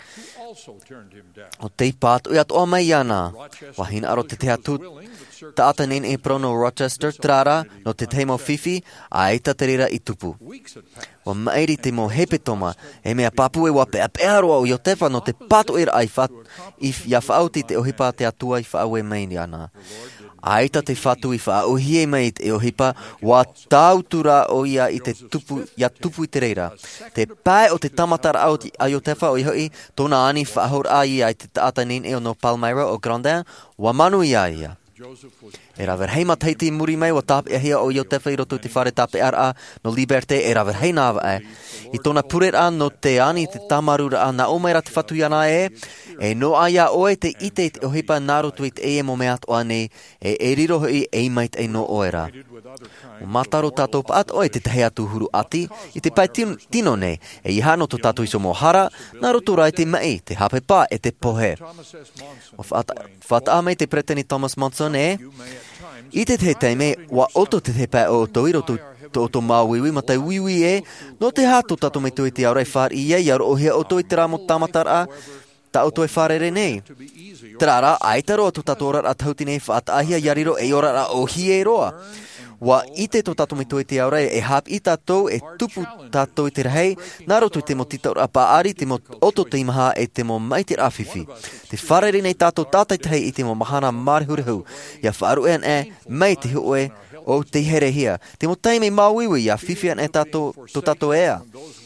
o te pat o ia toa mai iana, wa hina aro te te atu, taata nen e prono Rochester trara no te teimo whiwhi a eita te rira i tupu. Wa mairi te mo hepe toma e mea papu e wa pea pearoa o iotefa no te pato ira ai what i ia whaauti te ohipa te atua i whaawe maini ana. A eita te whatu i whaauhi e mei te ohipa wa tautura o ia i te tupu, ia tupu i te reira. Te pae o te tamatara au a iotefa o ihoi tona ani whaahor a ia i te taata nen e o no Palmyra o Grandin wa manu ia ia. E rawer hei mataiti muri mai wa tape ahia o iotefa i roto te whare tape ara no Liberté e rawer hei nāwa e. I tona purera no te ani te tamarura a na omaira te whatu iana e, e no aia oe te ite te ohipa narutu i te e mo meat o ane, e e riro hoi e mait e no oera. O mataro tato paat oe te tehe atu huru ati, i te pai tino ne, e iha no to tato iso mo hara, narutu rai te mai, te hape pa e te pohe. O whata amei te preteni Thomas Monson e, i te te teime, wa oto te te pai o to iro to to to mawiwi matai wiwi e, no te hato tato me tu i te aurai whar i e, iaro o hea oto i te ramo tamatar a, ta oto e wharere nei. Trara, aitaro atu tato orar a tauti nei whaata ahia yariro e orar a ohi e roa. Wa ite to tato me tu i te aurai e hap i tato e tupu tato i te rahei, naro tu te mo titau a paari, te mo oto te imaha e te mo maitir a whiwhi. Te wharere nei tato tātai tahei i te mo mahana marihurihu, ia whaaru ean e, mai te hue, o te here hia. Te mo taime mauiwi ia whiwhian e tato, to tato ea.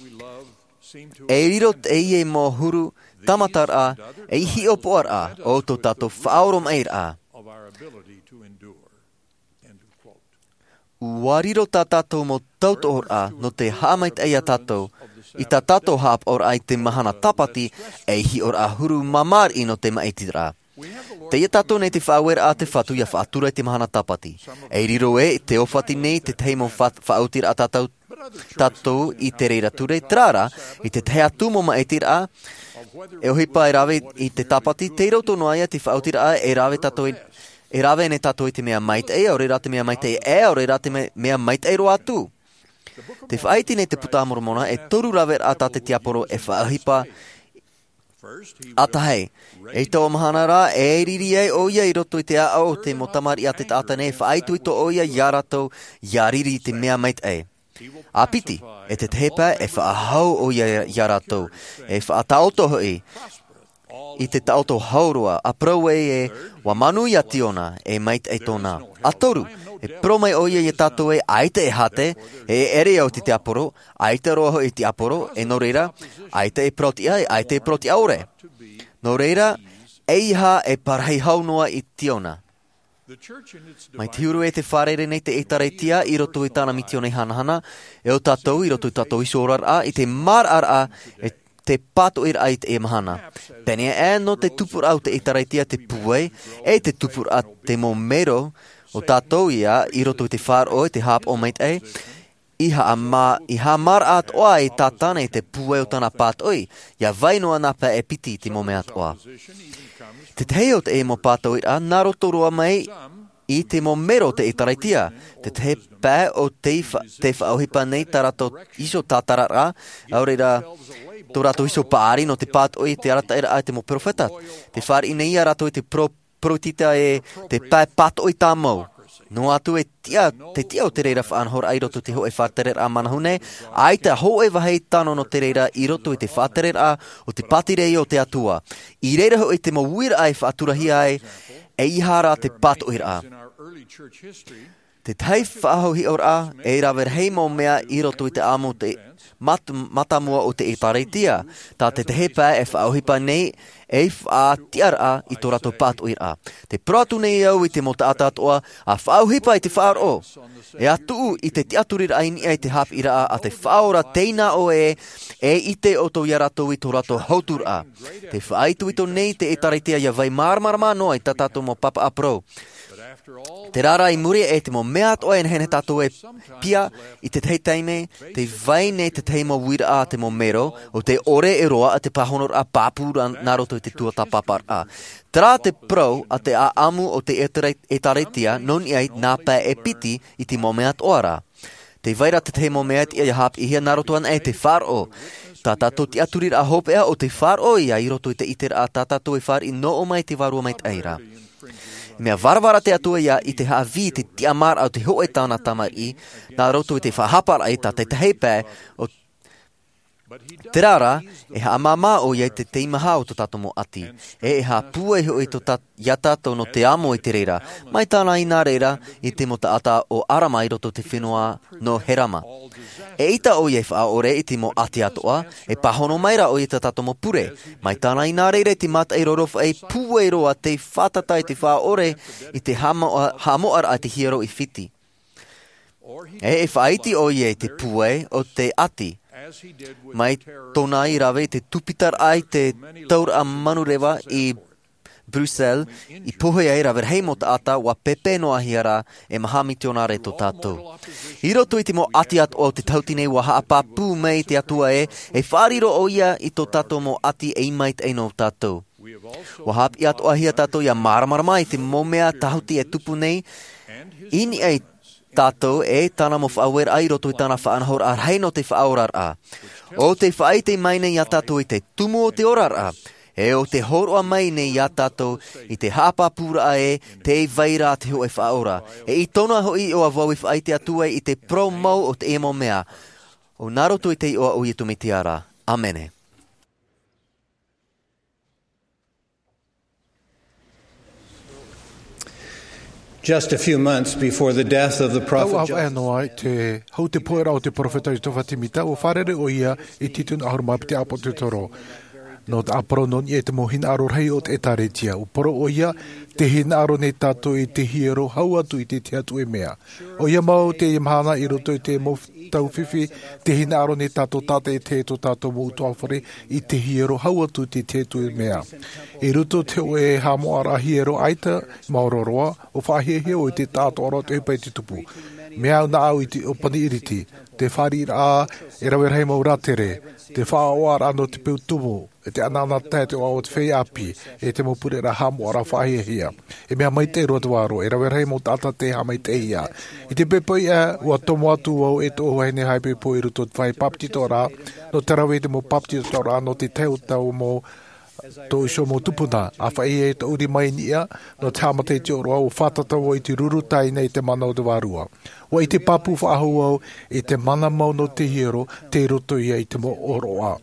E riro te ie mo huru tamatar a, e ihi o poar a, o to tato whaorom eir a. Wariro ta tato mo tautohor a, no te haamait eia tato, i ta tato hap or ai te mahana tapati, e ihi or a huru mamar i no te maitira. Te ia tato nei te whaawera a te whatu ia whaatura i te mahana tapati. E riro e te ofati nei te teimo whaautir a tatau tato i te reira ture trara, i te te atu mo maitir a, e ohipa e rawe i te tapati, te rauto noaia te whaautir a e rawe tato i e rawe ne tato i te mea mait e, ore ra te mea mait e e, ore ra te mea mait e roa atu. Te whaiti nei te puta mormona e toru rawe a tate tiaporo e whaahipa Atahei, e tō mahana rā, e riri ei o ia i roto i te ao te motamari a te tāta nei, whaaitu i tō o ia i aratou, i ariri i te mea mait ei. Apiti, e te tehepa e whaahau o ia i aratou, e whaataoto hoi, i te taoto haurua, a prau e e wa manu i ationa, e mait ei tōna. A toru, e pro mai o ia i tātou e aite e hate, e ere au ti te aporo, aite roho i te aporo, e no reira, aite e proti ai, aite e proti aure. No reira, e iha e parhei haunoa i tiona. Mai te huru e te wharere nei te etareitia i roto i tāna mitione hanahana, e o tātou i roto i tātou i sorar a, i te mar ar a, e te pato ir ai te e mahana. Pene e no te tupur au te etareitia te puei, e te tupur a te momero, o tātou ia, i roto i te whar oi, te hap o mait e, iha, ma, iha mar at oa e tātana i te puei o tāna pat oi, ia vainoa napa e piti te mome at oa. Te teo te e mo pātou i a, nā roto roa mai i te momero te etareitia. Te te pē o te whaohipa nei tarato iso tātara rā, au reira, tō rato iso pāri no te pāt oi te arata era ai te mo profeta. Te whāri nei a rato i te pro, protita e te pā pāt oi tā mau. No atu e tia, te tia o te reira whaanhor ai roto te ho e whāterer a manahune, ai te ho e wahei tano no te reira i roto i te whāterer a o te patirei o te atua. I reira ho e te mo wira ai whāturahi ai, e ihara te pat oira a. Te tai whahohi or a, e rawer hei mo mea i roto i te amo te mat, matamua o te etareitia. Tā te te hepa e whaohipa nei, e whaatiar a i tō rato pat oira a. Te proatu nei au i te mota atatoa, a whaohipa i te whaar o. E atu i te tiaturir aini ai te hap ira a, a te whaora teina o e, e i te o tō iarato i tō rato hautur a. Te whaaitu i tō nei te etareitia ia vai marmarama noa i tatato mo papa a pro. Te rara i muri e te mo mea atoa e hene tātou e pia i te tei teime, te vai nei te teimo wira a te mo mero, o te ore e roa a te pahonor a pāpura nā roto i te tuata papar a. Tera te pro a te a amu o te etareitia non iai nā pā e piti i te mo mea atoa ra. Te vaira te teimo mea i a hap i hia nā roto an e te whar o. Tā tātou te aturir a hope a o te whar o ia i roto i te iter a tā tātou e whar i no o mai te warua mai eira. Mea varavara te atua ia i te haavi te tiamar au te hoe tāna tamar i, nā roto i te whahapara i tā te tehepē o te rara, e ha amama o ia te teimaha o to tato mo ati, e e ha pue ho i to tat, ia tato no te amo i te reira, mai tāna i nā reira i te mota ata o aramai roto te whenua no herama. E ita o ia wha ore i te mo ati atoa, e pahono maira o i te tato mo pure, mai tāna i nā reira i te mata i rorofa e pue roa te whatata i te wha ore i te hamoar a te hiero i whiti. E e whaiti o ia te pue o te ati, mai tōna i rawe te tupitar ai te taur a manurewa i Bruxelles i pohe ai rawer hei mo ta ata wa pepe no ahiara e mahami tiona re to tātou. I roto i te mo ati at o te tautine wa haapa pū mei te atua e, e whāriro o ia i to tātou mo ati e mait e no tātou. Wa haap i at o ahia tātou ia maramarama i te momea tahuti e tupu nei, ini ei tātou e tāna mo whaawera ai roto i tāna whaanahor ar hei no te whaorar a. O te whaai te maine ia tātou i te tumu o te orar a. E o te horoa maine ia tātou i te hapa pūra a e te vaira te ho e whaora. E i tona hoi o a wau i whaai te atua i te pro mau o te emo mea. O nā roto i te i o a ui tu me te ara. Amene. Just a few months before the death of the prophet Joel. Te hau te poera o te profeta i towa timita o wharere o ia i titun ahurumap te apo te toro. No te aparo non i e te mo hina aro rei o te etaretia. O poro o ia te hina aro nei tātou i te hiero hau atu i te te atu e mea. O ia mau te imahana i roto i te mo tau whiwhi te hina aro nei tātou tāte e te to tātou mo utu awhare i te hiero hau atu i te te atu e mea. I roto te o e hamo ara hiero aita mauroroa o whahihia o i te tātou aro te hupai te tupu. Mea na au i te opani iriti. Te whari a e rawer hei mau ratere. Te whaoar ano te peu tumu. E te anana tae te o te whei api. E te mopure ra hamo ara whahihia. E mea mai te roa tuaro. E rawer hei mau tata te ha mai te ia. I te pepoi e ua tomo atu au e to hene hai pepo i ruto te whai paptito ra. No te rawe te mo paptito ra no te teo tau mo tō iso mō tupuna, a whai e tō uri mai ni ia, no te hamate te oroa o whātatawa i te rurutai nei te mana o te wārua. Wa i te papu whaahu au, i te mana mau no te hiro, te roto ia i te mo oroa.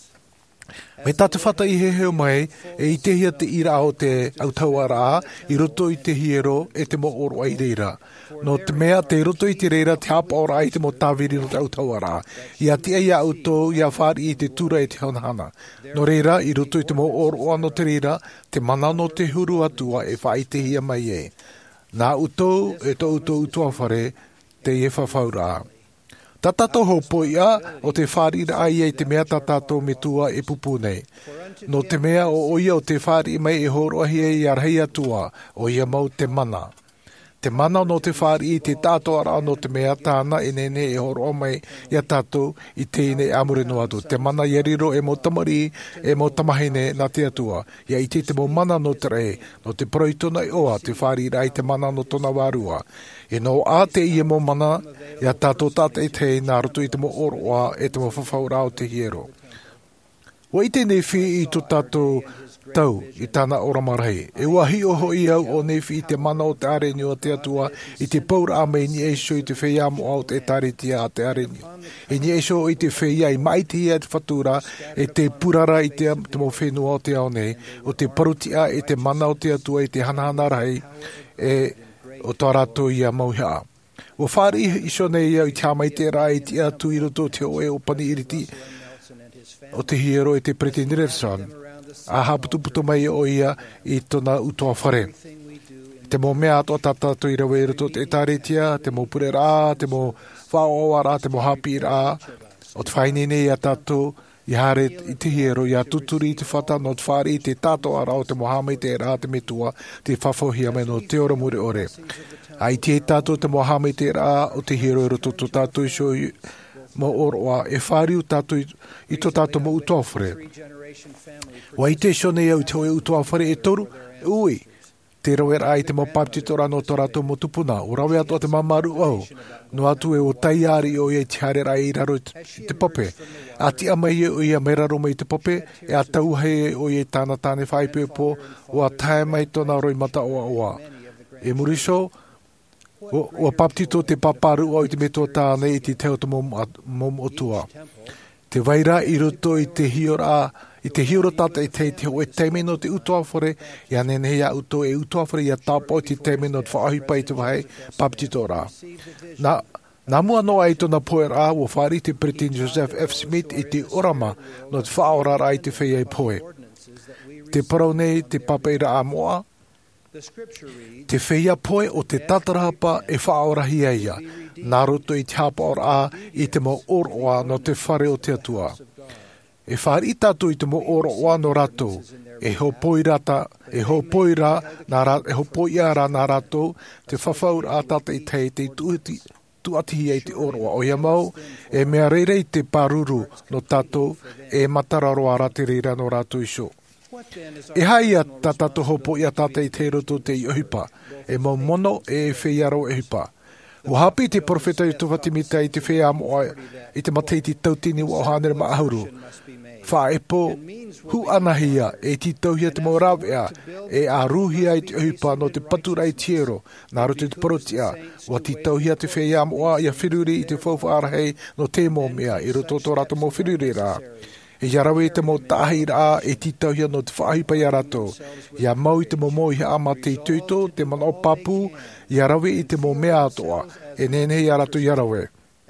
Me tātu whata i he heo mai, e i te hia te ira o te autaua rā, i roto i te hiro, e te mo oroa i reira. No te mea, te roto i te reira, te hapa ora i te mo tāwiri no te autaua rā. Ia tia ia auto, ia whāri i te tura i te haunahana. No reira, i roto i te mo oroa no te reira, te mana no te huru atua e wha i te hia mai e. Nā utou, e to utou utua whare, te e whawhaurā. Tā tātou hopo ia, o te whārira ai e te mea tā tātou me tua e pupu nei. No te mea o oia o te whāri mai e horoahi e i arhei atua, o ia mau te mana. Te mana no te whāri i te tātou ara no te mea tāna e nene e horoa mai ia tātou i tēne amure no atu. Te mana iariro e mo tamari e mo tamahine na te atua. Ia i te te mo mana no te rei, no te proitona i oa te whārira i te mana no tona wārua. E no a te ia mo mana, ia tātou tāta e te nā roto i te mo oroa e te mo whawhaura o te hiero. Wa i tēnei whi i tō tātou tau i tāna oramarahi. E wahi oho i au o nefi i te mana o te arenio a te atua i te paura a mei ni eisho i te whea mo au te taretia a te arenio. E ni eisho i te whea i maiti ia te whatura e te purara i te, te mo whenua o te ao nei, o te parutia i te mana o te atua i te hanahana rai e o tō rato i a mauhia. O whāri iso nei au i te hamai te rai i te atu i roto te oe o pani iriti o te hiero i te pretendere son. A haputuputu mai o ia i tona utoa whare. Te mo mea ato tata to i rawe i roto te taretia, te mo pure rā, te mo whaoa rā, te mo hapi rā, o te whainene i a tato, i hare i te hiero, i a tuturi i te whata, no te whare i te tato ara o te mo hamai te rā, te metua, te whawhauhia me no te ora mure ore. A i te tato te mo hamai te rā, o te hiero i roto to tato i sho i mo oroa, e whāriu tato i, i to tato mo utoa whare. Wa i te shone au te oe utoa whare e toru, ui, te rawe rai te mo paptitora no tō rato mo tupuna, o rawe ato te mamaru au, no atu e o taiari o e te hare rai i raro i te pope. A ti amai e o ia meraro mai te pope, e a tauhei o e tāna tāne whaipepo, o a tae mai tōna roi mata oa oa. E muriso, o, o paptito te paparu o i te meto tāne i te teo te mom, mom otua. Te waira i roto i te hiora, i te hiora tata i te te oe teime no te utoa whare, i anene hea uto e utoa whare i a tāpoi te teime no te whaahipa i te wahai paptito rā. Nā, nā mua noa i tōna poe rā, o whari te Pretin Joseph F. Smith i te orama no te whaora rā i te whea i poe. Te parau nei te papeira a moa, te whea poe o te tatarahapa e whaorahi eia, nā roto i te hapa ora a i te mo oroa no te whare o te atua. E whare i tātou i te mo oroa no rato, e ho poirata, e ho poira, e ho poiara nā rato, te whawhaura a tata i te te tuati, tuatihi e te oroa o ia mau, e mea reire i te paruru no tātou, e matararoa ra te reira no rato iso. E haia ta tato hopo i a tata i te roto te i ohipa, e mo mono e wheiaro e hipa. O hapi te profeta i tuwatimita i te whea moa i te mateiti tautini o hanere maahuru. Wha e po hu anahia e ti tauhia te mo rawea e a ruhia i te ohipa no te patura i tiero, nā roto te porotia, o ti tauhia te whea moa i a whiruri i te whauwhaarahei no te mo mea i roto to rato mo whiruri rā. E iarawe te mo tahi rā e ti tauhia no te whaahipa i arato. Ia mau i te mo mohi ama te tuito, te mana o papu, iarawe i te mo mea atoa, e nene i arato iarawe.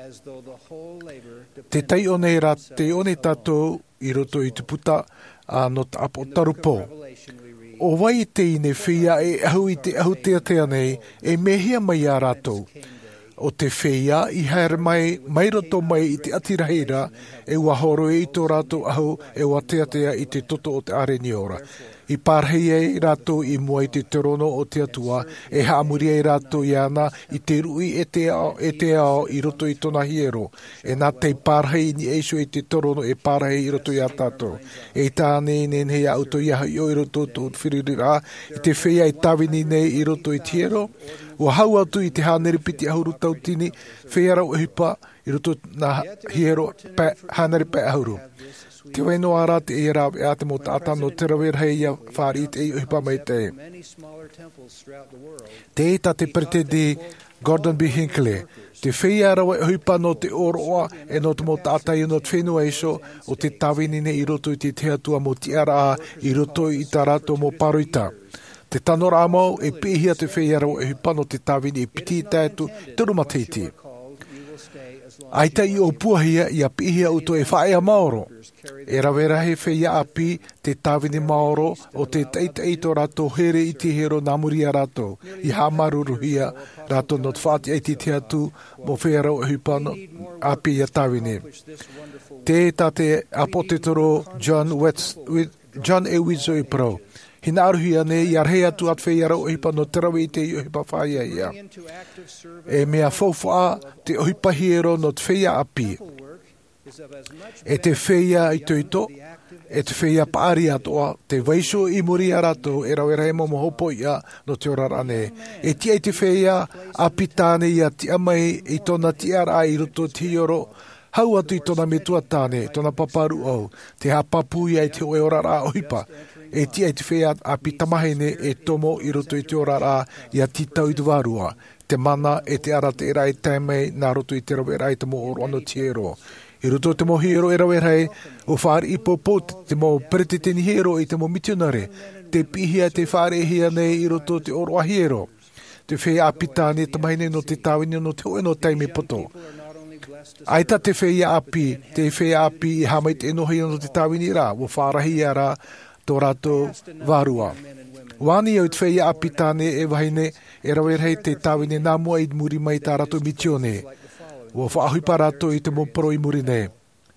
Te tai one rā, te one tātou i roto i te puta a no te apo tarupo. O wai te ine whia e ahu i te ahu tea tea nei, e mehia mai a rātou. O te whea i haere mai, mai roto mai i te atirahira, e ua horo e i tō rātou ahu, e ua tea tea i te toto o te areniora. I pārhei e rātou i mua i te terono o te atua, e haamuri e rātou i ana i te rui e te ao, e te ao i roto i tona hiero. E nā te pārhei ni eisho i te terono e pārhei i roto i a tātou. E tāne nen hea auto i aha i o i roto tō whiririra, i te whea i tawini nei i roto i tiero, Ua hau atu i te hanere piti ahuru tautini, whea rau hipa, i roto na hiero pa, hanere pa ahuru. Te weno ara te e rā e ate mo tātā no te rawer hei ia whāri te i hipa mai te. Te e ta te prete di Gordon B. Hinckley. Te whea rawa e hipa no te oroa e no te mo tātai no te whenua iso o te tawinine i roto i te teatua mo ti ara i roto i ta rato mo paruita. Te tanora amau e pihia te whea rawa e hipa no te tawini e piti i tātu te rumatiti. Aita i o puahia i a pihia uto e whaea maoro. E rawera he whea api te tawini maoro o te teita eito rato here i te hero namuria rato i hamaruruhia rato no te whaati eiti te atu mo whea rau e hupano api i a tawini. Te ta te apotetoro John, Wetz, John E. Wizo i pro. Hina aruhia ne i arhea tu at whea rau e hupano te rawe i te i hupa whaia ia. E mea fawha te hupa hiero no te whea api. E te whea i tuito, e te whea paari atoa, te waiso i muri arato, e rau e rei mo mohopo ia no te orarane. E tia i te whea apitāne ia ti amai i tona ti ara i roto tioro, hau atu i tona me tuatāne, tona paparu au, te hapapu ia i te oe orara o hipa. E tia i te whea apitamahene e tomo i roto i te orara ia titau i te warua. Te mana e te ara te era i taimei nā roto i te rau e rai te mo oro ano tiero. I roto te mo hero e rawe rei, o whaari i popo te mo preteteni hero i te mo mitionare, te pihia te whaare hia nei i roto te oroa hero. Te whea apitane tamahine no te tawini no te oeno taimi poto. Aita te whea api, te whea api i hamai te enohi no te tawini rā, o whaarahi ara tō rato varua. Wani au te whea apitane e wahine e rawe rei te tawini nā mua i muri mai tā rato mitione. Wa whaahupa rato i te moporo i muri nei.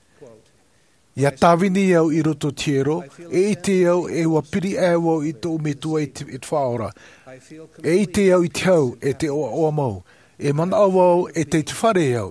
Ia tawini au i roto tiero, e i te au e ua piri ewa i te umetua i te whaora. E i te au i te au e te oa oa mau. E mana au au e te te whare au.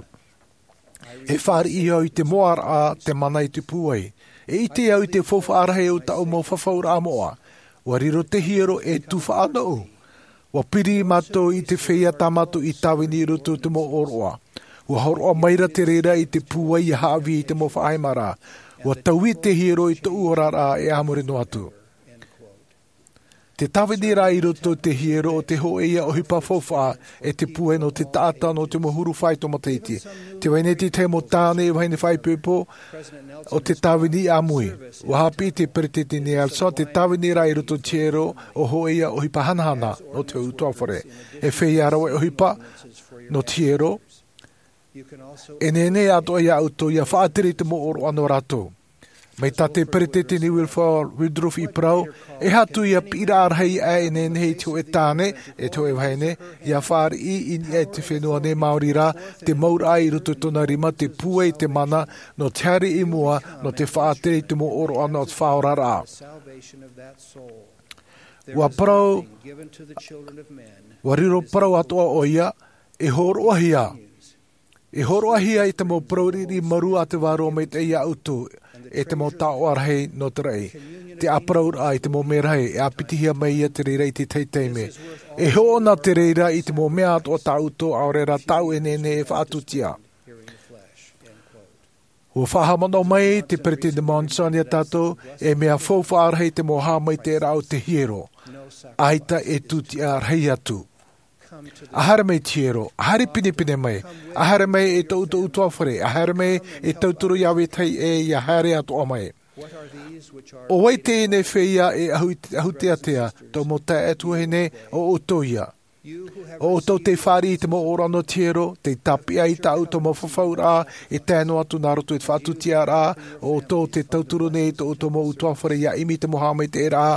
E whare i au i te moar a te mana i te puai. E i te au i te whawha arahe au ta au mau whawhaura amoa. Wa riro te hiero e tuwha anau. Wa piri mato i te whea tamato i tawini i roto te mo oroa. Wa horoa maira te reira i te pua i hawi i te mo whaaimara. Wa taui te hiro i te uorara e amore no atu. Te tawini rā i roto te hiro o te ho eia o hipa whawha e te pua no te tāta no te mohuru whai tomateiti. Te waineti te mo tāne i waine whai pēpo o te tawini amui. Wa hapi te peretete Nelson, te tawini rā i roto tiero o ho eia o hipa hanahana no te utuawhare. E whea rawa o hipa no tiero. E nene ato ia auto ia whaatiri te mo oro ano rato. Mai tate peretete ni Wilford Woodruff i prau, e hatu ia pira arhei a e nene hei teo e tāne, e teo e waine, ia whaari i ini e te whenua ne Māori rā, te maura i roto tona rima, te pua i te mana, no te hari i mua, no te whaatiri te mo oro ano at whaora rā. Wa prau, wa riro prau atoa o ia, e horo ahia. E horo ahia i te mo prauriri maru a te waro me te ia utu, e te mo tau arhei no te rei. Te apraur a i te mo merhei, e apitihia mai ia te reira i te teiteime. E hoona te reira i te mo mea ato tau utu, aurera tau e nene e whaatutia. Ua whahamano mai te perete de Monsania tato, e mea fawha arhei te mo hamai te rau te hiero. Aita e tuti arhei atu. Ahara mai tiero, ahari pine pine mai, ahara mai e tau tau tuawhare, ahara mai e tau turu iawe tai e ia hare atoa mai. O wai te ene whea e ahu te atea, tau mo te atu hene o otoia. O oto te whari i te mo orano tiero, te tapia i tau to mo whawhaura, e tēno atu nā roto e whātutia rā, o oto te tauturu ne to oto mo utuawhare ia imi te mohamai te rā.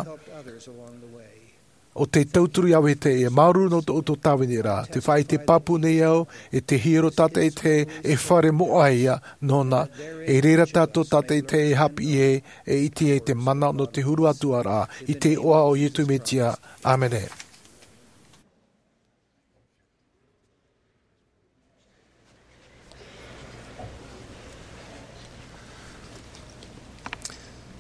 O te tauturu iawe te e mauru no te uto tawini rā. Te whai te papu nei au, e te hiro tata i te e whare mo aia, nona, e reira tato tata i te e hapi e, e iti e te mana no te huru atua rā, i te oa o Ietu metia. Amene.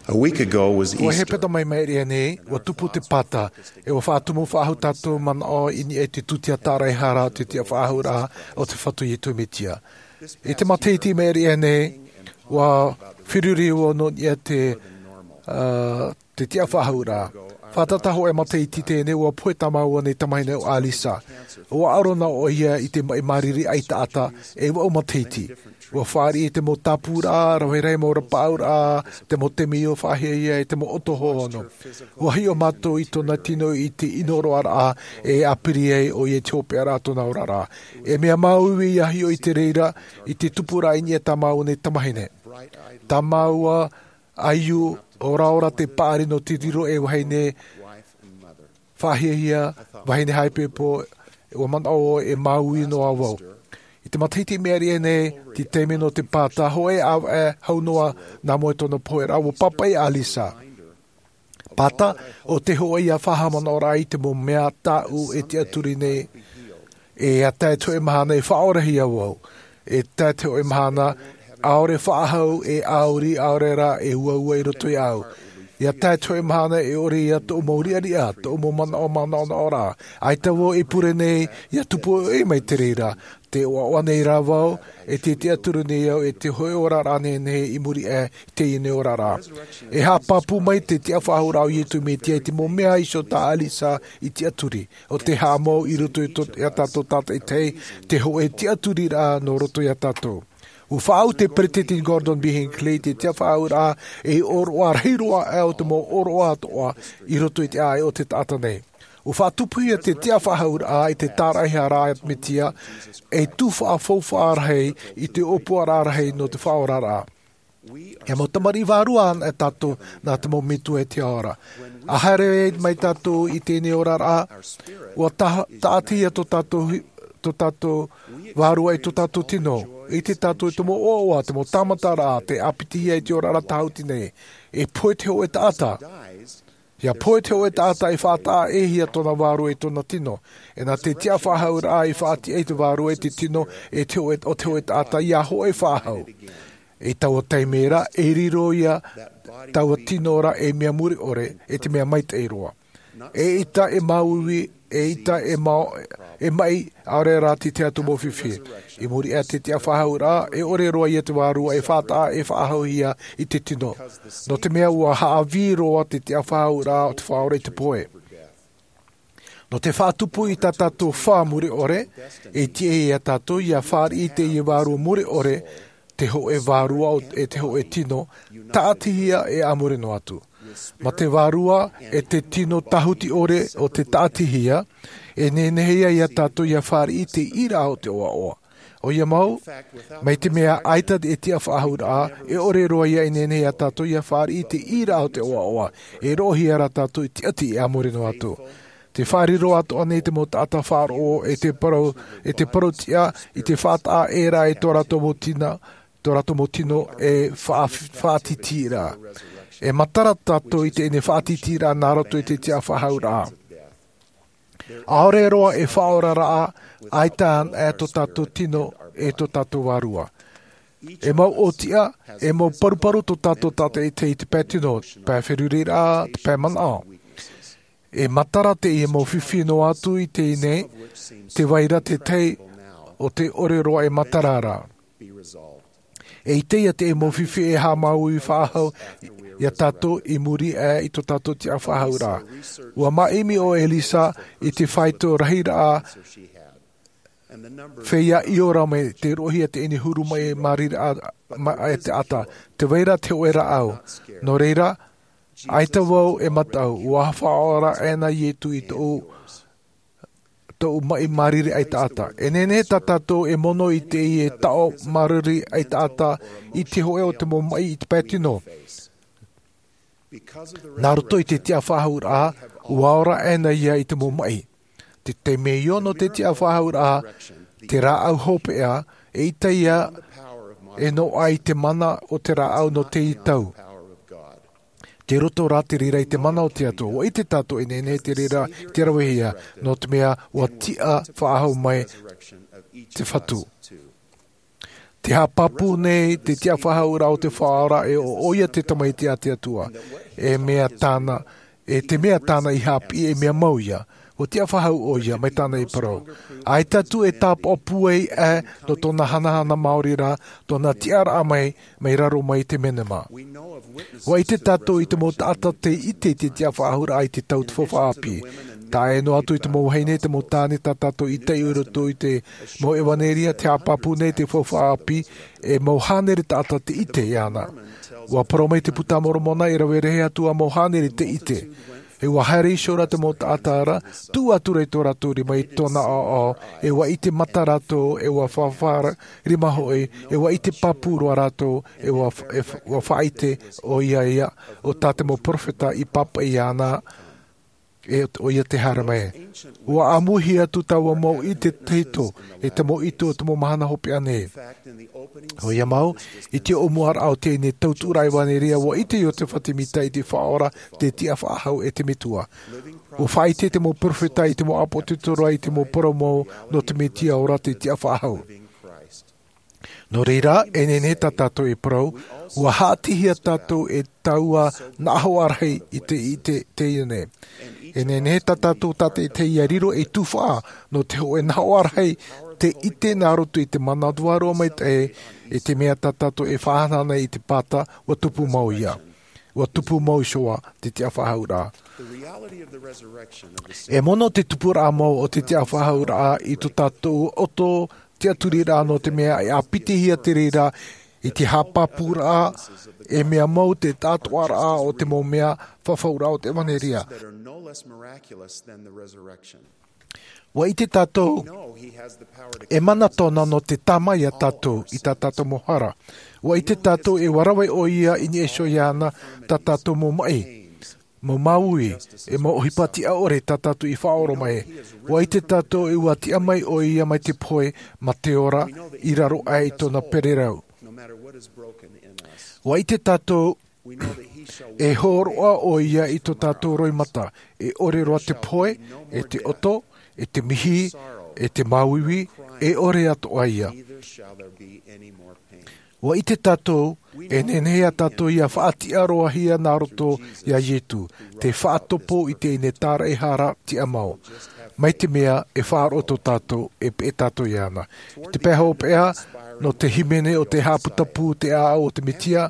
A week ago was Ua he Easter. peta mai mai rea nei, ua tupu te pata, e ua whaatumu whaahu tātou man o ini e te tutia tārai hara, te tia whaahu rā o te whatu i tu mitia. E te mateiti mai rea nei, ua whiruri o no ia te, uh, te tia whaahu rā. Whatataho e mateiti tēne, ua poe tamau nei tamaine o Alisa. Ua arona o ia i te mai mariri aita ata, e ua o mateiti. Ua whaari e te mo tapura, rawerei mo rapaura, te mo te mio whahia ia, e te mo otoho ono. Ua hi o mato i tona tino i te inoro ara e apiri e o i te hope ara tona orara. E mea maui i ahi o i te reira, i te tupura i nia tamau ne tamahine. Tamaua aiu o raora te pāri no te riro e wahine whahia ia, wahine haipepo, e wa man o e maui no awau. I te matiti meri e nei, ti teime no te pāta, hoe au e haunoa nā moe tona poera, o papai Alisa. Pata, o te hoa ia whahamana ora i te mo mea tāu e te aturi nei, e a tae to e mahana e whaorahi au, e tae to e mahana, aore whaahau e auri aorera e ua ua i roto i au. Ia tae to e mahana e ore ia to mauri ari a, to mo mana o mana o ora. Ai tawo e pure nei, ia tupu e mai te reira, te oa oa nei rāwau, e te te aturu nei au, e te hoi ora rane nei i muri e te ine ora rā. E ha papu mai te te awhahu rau i etu me te te mo mea iso ta Alisa i te aturi. O te ha mau i roto i a tato tata i te, te ho e te aturi rā no roto i a tato. U whaau te Pretty Gordon B. Hinckley, te te whaau rā e oroa reiroa au te mo oroa toa i roto i te ai o te tata nei. U whaatupuia te te whaau rā i te tāraihia rā me tia, e tu wha fauwhaarahei i te opua rārahei no te whaora rā. E mo tamari wāruan e tato nā te mo mitu e te ora. A haere e mai tato i tēne ora rā, ua tātia to tato to tato wārua i to tato tino. I te tato i te mo oa, te mo tamata rā, te apitihi e te ora rā tauti nei. E poe te ho e tāta. Ia poe te ho e tāta i whātaa e hia tona wārua i tona tino. E nā te tia whahau rā i whāti e te wārua i te tino e te ho e, o te ho e tāta ia ho e whahau. E taua teimera, e riro ia taua tinora e mea muri ore, e te mea maita e roa. E ita e maui, e ita e, mau, e mai aore rā te te atu mowhiwhi. I muri e te te whahau rā, e ore roa i te wārua, e whātaa e whahau hia i te tino. No te mea ua haavi roa te te whahau rā o te whaore i te poe. No te whātupu i ta tātou whā muri ore, e tie e a tātou ia whāri i te i wārua muri ore, te ho e wārua e te ho e tino, tātihia e amore no atu. Ma te wārua e te tino tahuti ore o te tātihia, e nenehea ia tātou ia whāri i te ira o te oa oa. O ia mau, mai te mea aita e tia whaahur a, e ore roa ia e nenehea tātou ia whāri i te ira o te oa oa, e rohi ara tātou i te ati e amore no atu. Te whāriro atu ane te mo tāta whāro e te parau, e te parau tia i te whātaa era e tō rato mo tina, tō rato mo tino e whātitira. E matara tātou i te ene whātitira nā rato i te tia whahau rā. Aore roa e whaora rā, aitaan e tō tātou tino e tō tātou wārua. E mau o tia, e mau paruparu tō tātou tātou i te i te pētino, pē whiruri rā, te pē mana. E matara te i e mau whiwhi no atu i te ine, te waira te tei o te ore roa e matara rā. E i teia te e mo whiwhi e ha mau i whahau ia tātou i muri e i tō tātou te a whahau rā. Ua maimi o Elisa i te whaito rahi rā wheia i ora me te rohi a te ini huru mai mariri a, ma, a te ata. Te weira te oera au. No reira, aita wau e matau. Ua hawhaora ena i etu i tō tō mai mariri ai tāta. E nene ta tātou e mono i te i e tao mariri ai tāta i te hoe o te mo mai i te pētino. Nā roto i te tia whahau rā, uaora ena ia i te mo mai. Te te meo no te tia whahau rā, te rā au hope ea, e ita ia e no ai te mana o te rā au no te i tau. Te roto rā te rira i te mana o te ato, o i te tato e nene te rira te rawehia, no te mea ua tia whaahau mai te whatu. Te hapapu nei, te tia whahaura o te whaara e o oia te tamaiti a te atua. E mea tāna, e te mea tāna i hapi e mea mauia. O tia whahau oia, mai tāna i parau. Ai tatu e tāp o puei e no tōna hanahana Māori rā, tōna tiara a mai, mai raro mai te menema. Wa i te tato i te mo tata te ite te tia whahura ai te tau te whawhaapi. Tā e no atu i te mo heine, te mo tāne ta tato i te uroto i te mo ewaneria, te apapu nei te whawhaapi, e mo hanere tata te ite i ana. Wa paromei te puta moromona i rawere atua mo hanere te ite. E wa haere shora te mo tātara, tū atu rei tō raturi mai tōna o o, e wa i te mata rato, e wa whawhara rima hoi, e wa i te papuro rato, e wa, e wa whaite o ia ia, o tāte mo profeta i papa i ana, e o ia te haramai. Ua amuhi atu taua mau i te teito, e te mo ito te mo mahana hopi ane. O ia mau, i te omuar au te ne tauturai waneria, wa i te o te whatimita i te whaora, te tia whaahau e te mitua. O whaite te mo profeta i te mo apotutora i te mo poromo no te me tia ora te tia whaahau. No reira, e nene ta tato e prau, ua haatihia tato e taua naho arhei i te i te te ione. E nene ta tato tate te iariro e tuwha, no te ho e naho arhei te ite nā roto i te manaduaro mai te e, e te mea ta tato e whahanana i te pata, wa tupu mau ia. Wa tupu mau shoa te tia whahaura. E mono te tupu rā mau o te tia whahaura i tu tato oto te aturi rā no te mea e apitihia te reira i te hapapu rā e mea mau te tātua rā o te mo mea whawhaura o te maneria. Wa i te tātou e mana tōna no te tamai a tātou i tā tātou mohara. Wa i te tātou e warawai o ia i ni e shoiana tā tātou mo mai. Mo maui e mo ohipati a ore tā tātou i whaoro mai. Wa i te tātou e wati a mai o ia mai te poe ma te ora i raro ai tōna pererau. Wa i te tātou e horoa o ia i tō tātou roimata. E ore roa te poe, e te oto, e te mihi, e te mauiwi, e ore ato aia. Wa i te tātou, e nenea tātou ia whaati aroa hia nā roto ia yetu, te whaatopo i te ine tāra e hara ti amau. Mai te mea e whaaroto tātou e pe tātou iana. Te peha o pea, no te himene o te haputapu te a o te mitia,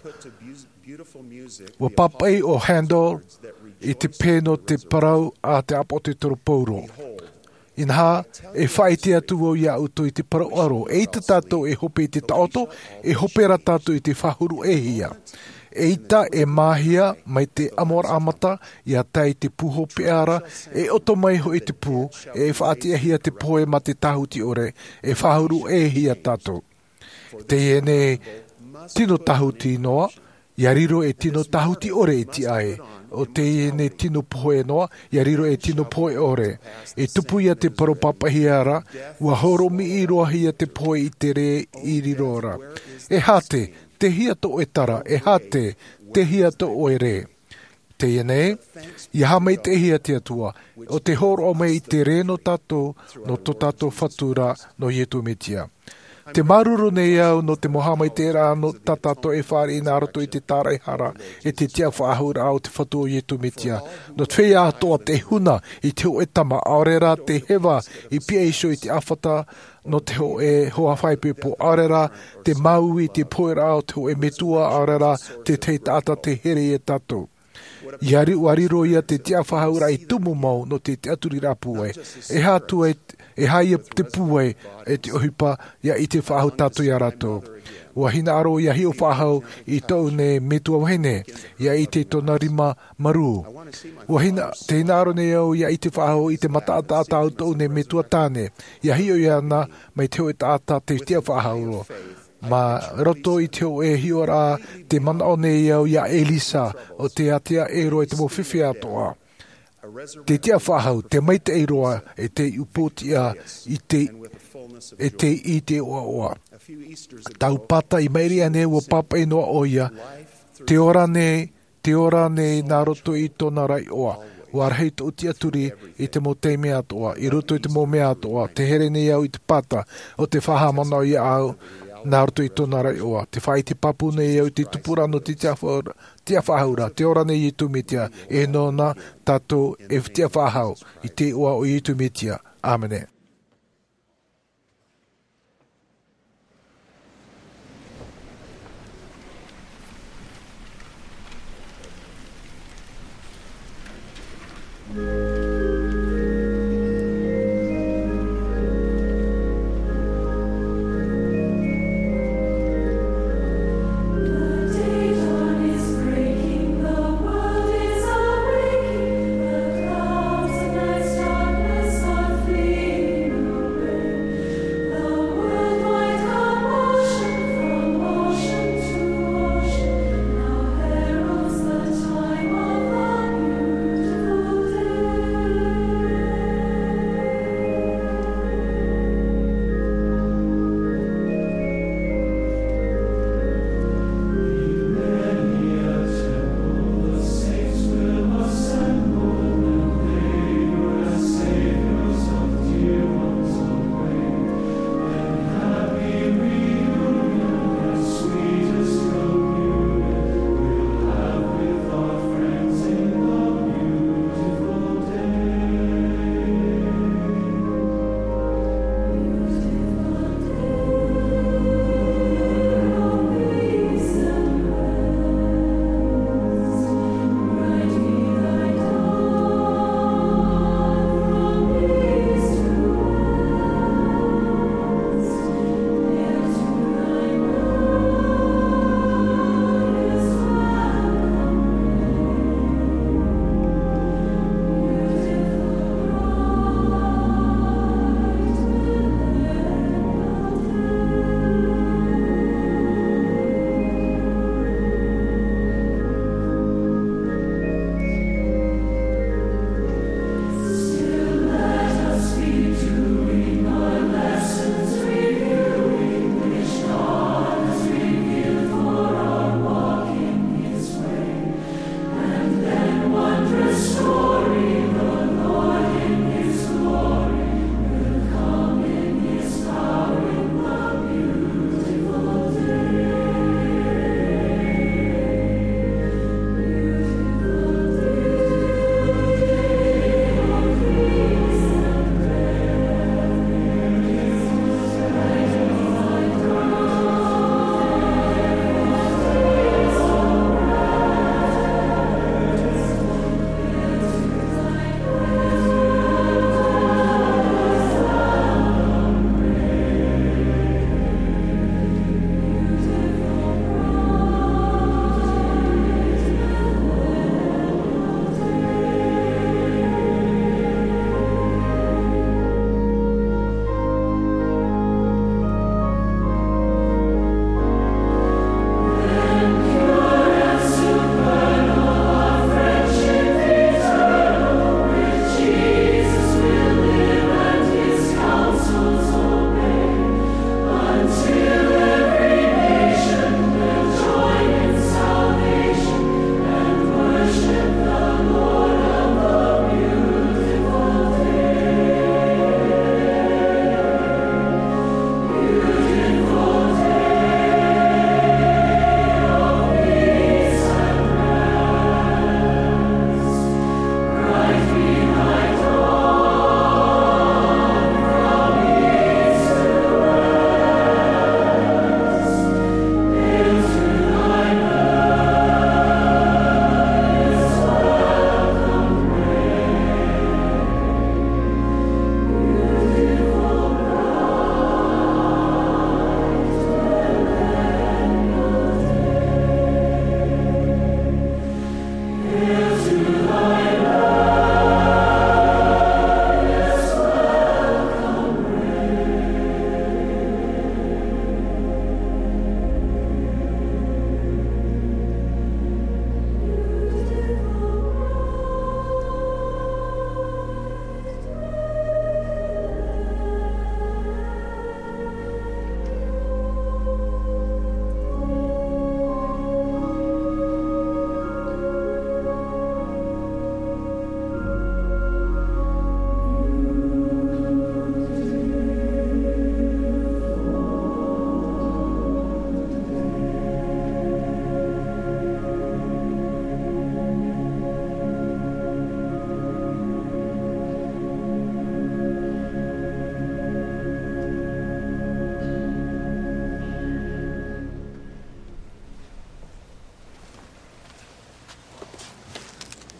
wa papai o handle i te pēno te parau a te apote toro pauro. Inha, e whaite atu o ia uto i te parau aro. E ita tātou e hope i te taoto, e hopera tātou i te whahuru e hia. E ita e mahia mai te amor amata i a tai te puho peara, e oto mai ho i te pū, e whaati e hia te poe ma te tahuti ore, e whahuru e hia tātou. Te ene tino tahuti noa, ia riro e tino tahuti ore i ti ai. O te ene tino poe noa, ia riro e tino poe ore. E tupu ia te paropapahiara, ua horo mi i roa hia te poe i te re i rirora. E hate, te hia to e tara, e hate, te hia to o e re. Te ene, ia hamei te hia te atua, o te horo o mei i te re no tato, no to tato fatura no ietu metia. Te maruru nei au no te mohamai te rā no tatato e whare i nāroto i te tārai hara e te tia whaahura au te whatua i etu mitia. No te whea atoa te huna i te o e tama aorera te hewa i pia iso i te awhata no te ho e hoa whaipepo aorera te maui te poera au te ho e metua aorera te te tata te here e tato. Iari wariro ia te tia whahaura i tumu mau no te te aturi rapue. E hātua e, e haia te pue e te ohipa ia i te whahau tātou i arato. Ua hina aro ia hi o whahau i tau ne metua wahene ia i te tona rima maru. Ua hina te hina aro ne au ia i te whahau i te mataata atau tau ne metua tāne. Ia hi o iana mai teo e tāta te tia whahau. Ma roto i te o e hiora te mana o nei au ia Elisa o te atea e roa te mo whiwhi atoa. Te tia whahau, te maite e roa e te upotia i te e te i te oa oa. Tau pata i mairi ane o papa e noa oia, te ora ne, te ora ne nā roto i tōna rai oa. Warhei to uti aturi i te mo te mea atoa, i roto i te mo mea atoa, te here nei au i te pata o te whahamana i au, Nā roto i tōna rai oa, te whai te papu nei au te tupura no te tia whaura, tia whahaura, te ora nei i tumitia, e nōna tātou e tia whahau i te oa o i tumitia. Āmene. Free.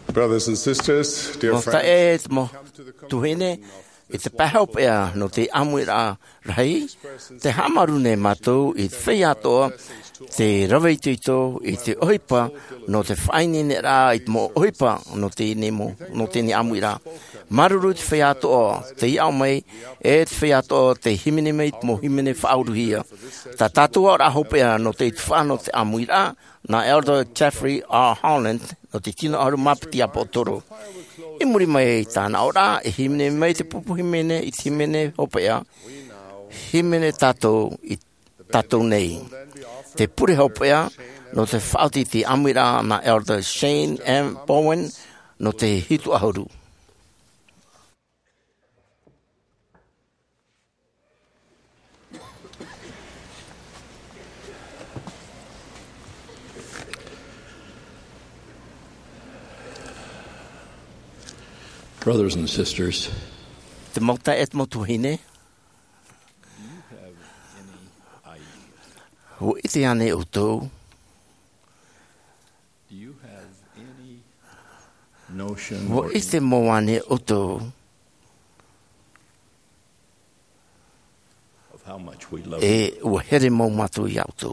Brothers and sisters, dear Mo ta friends, e mo tuhine i te pahopea no te amuira rahi, te hamarune matou i te whea toa, te raweitito i te ohipa no te whainene rā i te mo ohipa no te nemo, no te ne amuira. Maruru te whea toa, te iau mai, e te whea toa te himene mei te mo himene whauruhia. Ta tatua ora hopea no te te whano te amuira, na Elder Jeffrey R. Holland, no te tino aru mapiti apo toro. I muri mai tāna ora, e himene mai te pupu himene, i te himene hopea, himene tātou i tātou nei. Te pure hopea, no te whauti te amuira na Elder Shane M. Bowen, no te hitu ahuru. Brothers and sisters, Te mauta et motuhine, ho ite ane utou, do you have any notion ho or ite moane utou, of how much we love you? e ua here mau matu i autou.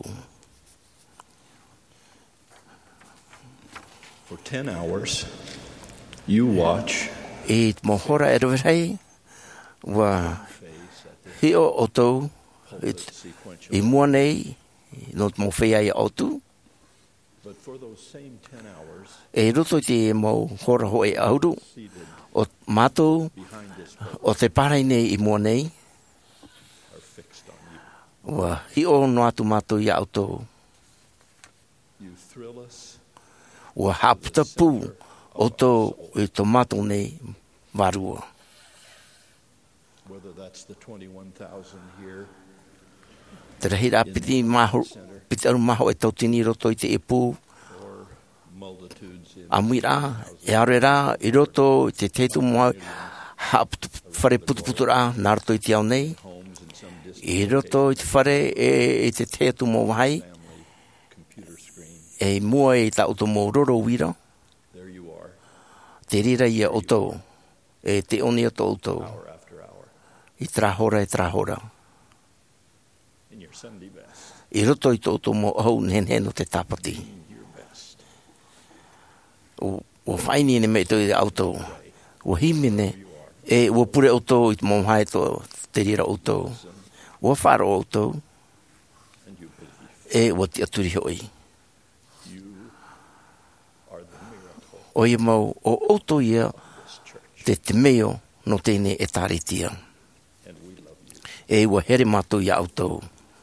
For ten hours, you watch E te mohora e rewirei, ua hio otou, i mua nei, no te mowhea i autu, but for those same ten hours, e roto te mau hora ho e auru, o mātou, o te parai nei i mua nei, are fixed on you. ua hio no atu mātou i autou, You thrill us ua haputa pū, o tō i tō mātou nei varua. whether that's the twenty-one thousand here Te rahira piti maho, piti aru maho e tau tini roto i te ipu, or multitudes in amuira, e are rā, i roto i te teitu mua, haputu whare putuputu rā, nā roto i te au nei, homes in some distant i roto i te whare e, i te teitu mua wahai, family computer screen. e mua i ta uto mō roro wira, There you are, te rira i a oto, e te oni o tō uto, hour after hour, i trahora e trahora. in your Sunday best, I roto i tō uto mō au nhen no te tapati. your best. O, o whaini ne me tō i auto, o himene, e o pure auto i te mōmhai tō te rira auto, o wharo auto, And you believe e o te aturi hoi. you are the miracle O i mau, o auto ia, of this church, te te meo no tēne e tāritia. and we love you. E ua here mātou i auto.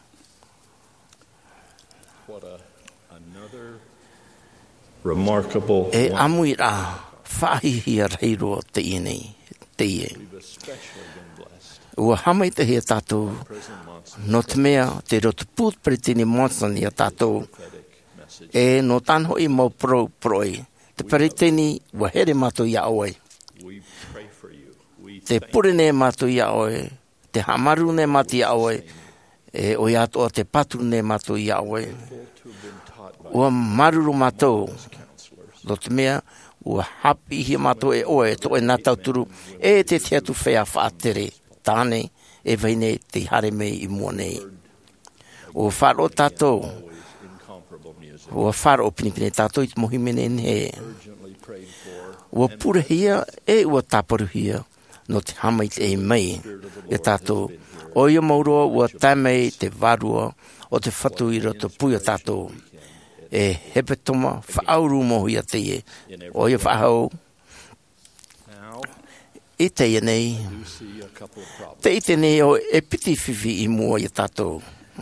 What a another remarkable E one. amui rā, whahihia reiro te ienei, te ie. We've especially been blessed. Ua hamai te hea tātou, President Monson no te mea te rotu pūt pretini Monson i a tātou, prophetic message. e no tanho i mau pro proi. Te paritini, ua here mātou i aoi. We pray for you. We Te thank pure ne mātou i aoi, te hamaru ne mātou i aoi, e o i atoa te patu ne mātou i aoi. you to have been taught by Ua maruru mātou, counselors. no te mea, ua hapi hi mātou e oe, to e nā tauturu, e te te atu whea whaatere, tāne, e veine te hare mei i mua nei. Ua wharo tātou, Always incomparable music. ua wharo pinipine tātou i te mohimene ne. Urgently prayed for. Ua pura hia, e ua tāparu hia, no te hamai te e mei, e tātou. O ia maurua, ua tāmei te varua, o te whatu i roto puia tātou. E hepe toma, whauru mohu ia te e. O ia whahau, Now, i te ia nei, you see a couple of problems. te i te nei o e piti whiwhi i mua i tātou.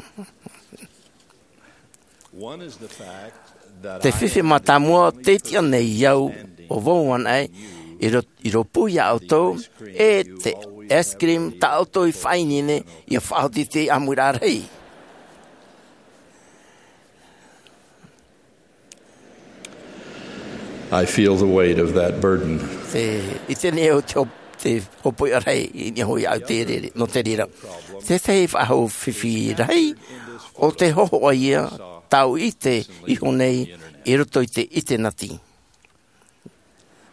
One is the fact that Te I whiwhi am mata mua, te tia nei iau o vauan ai, i ro, i ro puia autou, e te ice cream ta autou i whainine, i a whauti te amuira rei. I feel the weight of that burden. Te, i te neo te, hop- te hopoi a rei, i ni hoi au te rere, no te rira. Te te whahau whiwhi rei, o te hoho a ia, tau i te i honei, i roto i te i te nati.